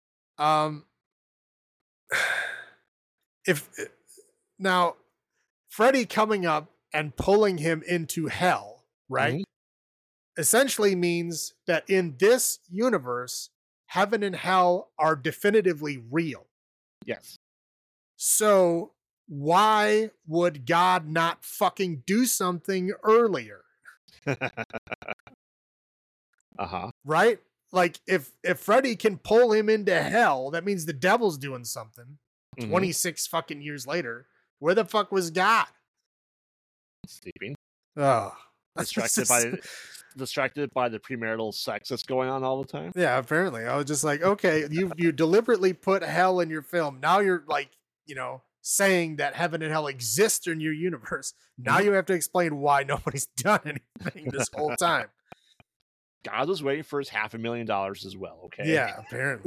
if now Freddy coming up and pulling him into hell, right? Essentially means that in this universe, heaven and hell are definitively real. Yes. So why would God not fucking do something earlier? Right? Like, if Freddy can pull him into hell, that means the devil's doing something. 26 fucking years later. Where the fuck was God? Sleeping. Oh. Distracted by the premarital sex that's going on all the time. Yeah, apparently. I was just like, okay, you deliberately put hell in your film. Now you're, like, you know, saying that heaven and hell exist in your universe. Now you have to explain why nobody's done anything this whole time. God was waiting for his $500,000 as well. Okay. Yeah, apparently.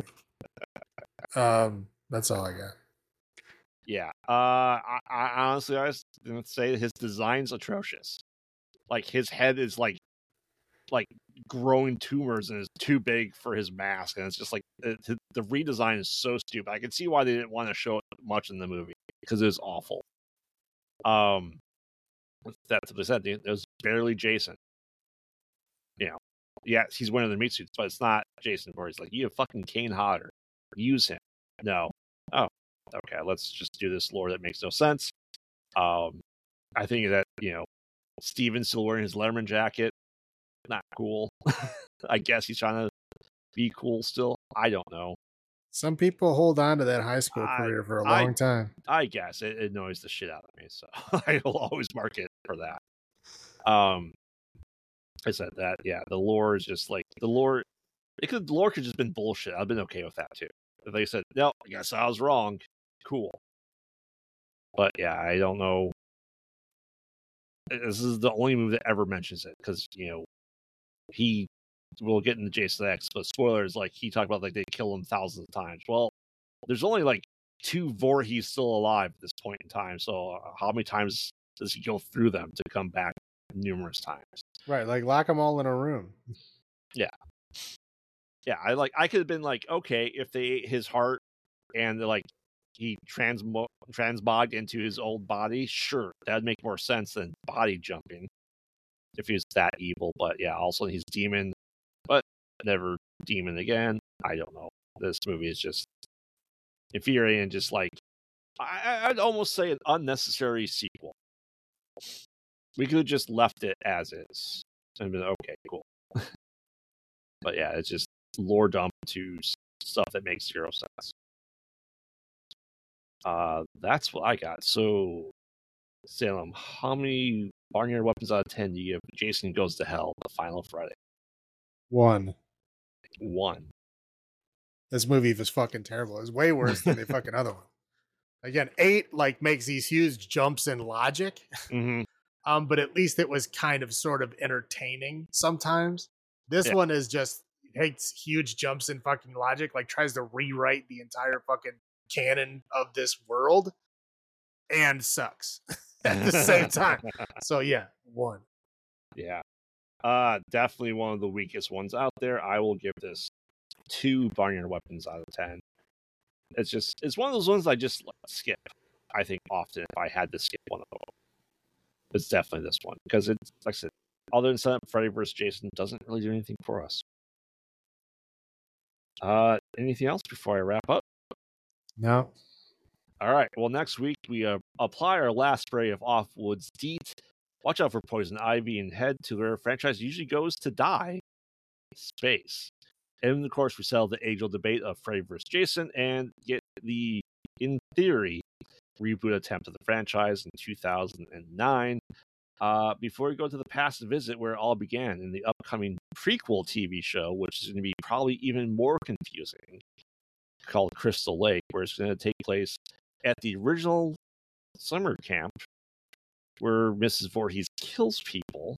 That's all I got. Yeah. I honestly, I was gonna say his design's atrocious. Like, his head is like growing tumors and is too big for his mask, and it's just like the redesign is so stupid. I can see why they didn't want to show it much in the movie because it was awful. That's what they said. It was barely Jason. You know, yeah, he's wearing the meat suits, but it's not Jason. Where he's like, you have fucking Kane Hodder, use him. No, oh, okay, let's just do this lore that makes no sense. I think that, you know, Steven's still wearing his Letterman jacket. Not cool. I guess he's trying to be cool still. I don't know. Some people hold on to that high school career for a long time. I guess it annoys the shit out of me, so I will always mark it for that. I said that, yeah, the lore is just like the lore. The lore could just been bullshit. I've been okay with that too. If they said, no, I guess I was wrong. Cool. But yeah, I don't know. This is the only movie that ever mentions it because, you know, we'll get into Jason X, but spoilers, like, he talked about, like, they kill him thousands of times. Well, there's only like 2 Voorhees still alive at this point in time, so how many times does he go through them to come back numerous times? Right, like, lock them all in a room. Yeah. Yeah, I could have been like, okay, if they ate his heart and like he transmogged into his old body, sure, that'd make more sense than body jumping if he was that evil. But yeah, also he's demon, but never demon again. I don't know. This movie is just infuriating, just like I'd almost say an unnecessary sequel. We could have just left it as is and been okay, cool. But yeah, it's just lore dump to stuff that makes zero sense. That's what I got. So, Salem, how many Barnyard Weapons out of 10 do you give Jason Goes to Hell, the final Friday? 1. 1. This movie was fucking terrible. It was way worse than the fucking other one. Again, 8 like makes these huge jumps in logic. Mm-hmm. But at least it was kind of sort of entertaining sometimes. This one is just takes huge jumps in fucking logic, like tries to rewrite the entire fucking canon of this world and sucks at the same time. So yeah, 1. Yeah. Definitely one of the weakest ones out there. I will give this 2 Barnyard Weapons out of 10. It's one of those ones I just skip, I think, often if I had to skip one of them. It's definitely this one. Because it's, like I said, other than setting up Freddy vs. Jason, doesn't really do anything for us. Anything else before I wrap up? No. All right. Well, next week we apply our last spray of Offwood's DEET. Watch out for poison ivy and head to where franchise usually goes to die, space. And of course, we settle the age-old debate of Freddy vs. Jason and get the, in theory, reboot attempt of the franchise in 2009. Before we go to the past visit where it all began in the upcoming prequel TV show, which is going to be probably even more confusing, called Crystal Lake, where it's going to take place at the original summer camp where Mrs. Voorhees kills people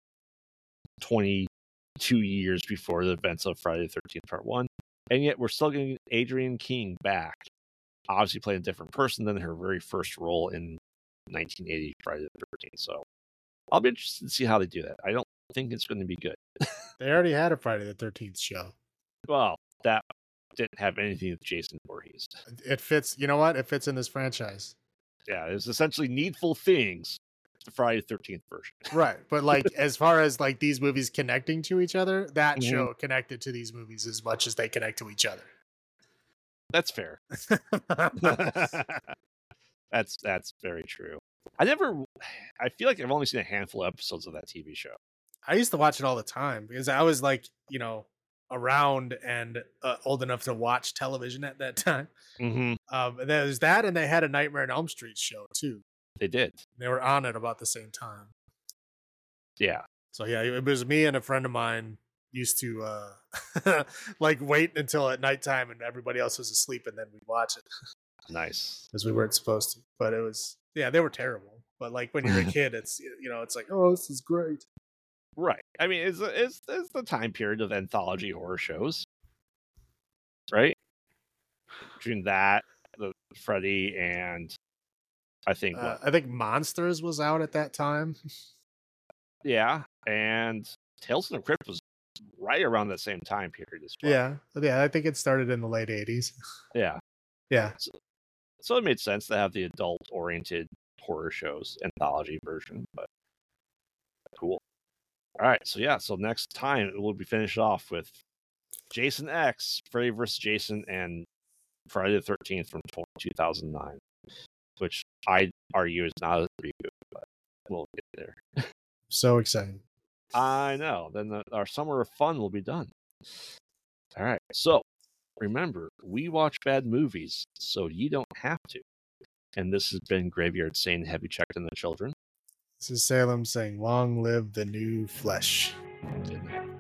22 years before the events of Friday the 13th Part 1. And yet we're still getting Adrienne King back, obviously playing a different person than her very first role in 1980 Friday the 13th. So I'll be interested to see how they do that. I don't think it's going to be good. They already had a Friday the 13th show. Well, that didn't have anything with Jason Voorhees. It fits, you know what? It fits in this franchise. Yeah, it's essentially Needful Things, the Friday the 13th version. Right. But like, as far as like these movies connecting to each other, that show connected to these movies as much as they connect to each other. That's fair. That's very true. I feel like I've only seen a handful of episodes of that TV show. I used to watch it all the time because I was like, you know, around and old enough to watch television at that time. Mm-hmm. There's that, and they had a Nightmare on Elm Street show too. They did. They were on it about the same time. Yeah. So yeah, it was me and a friend of mine used to like wait until at nighttime and everybody else was asleep, and then we'd watch it. Nice. Because we weren't supposed to, but it was, yeah, they were terrible. But like when you're a kid, it's, you know, it's like, oh, this is great. Right. I mean, it's the time period of anthology horror shows, right? Between that, the Freddy, and I think Monsters was out at that time. Yeah, and Tales from the Crypt was right around the same time period as well. Yeah. I think it started in the late 80s. Yeah. Yeah. So it made sense to have the adult-oriented horror shows anthology version, but cool. All right, so next time we'll be finished off with Jason X, Freddy vs. Jason, and Friday the 13th from 2009, which I argue is not a reboot, but we'll get there. So excited. I know. Then our summer of fun will be done. All right, so remember, we watch bad movies, so you don't have to. And this has been Graveyard saying, have you checked on the children? This is Salem saying, long live the new flesh. Good night.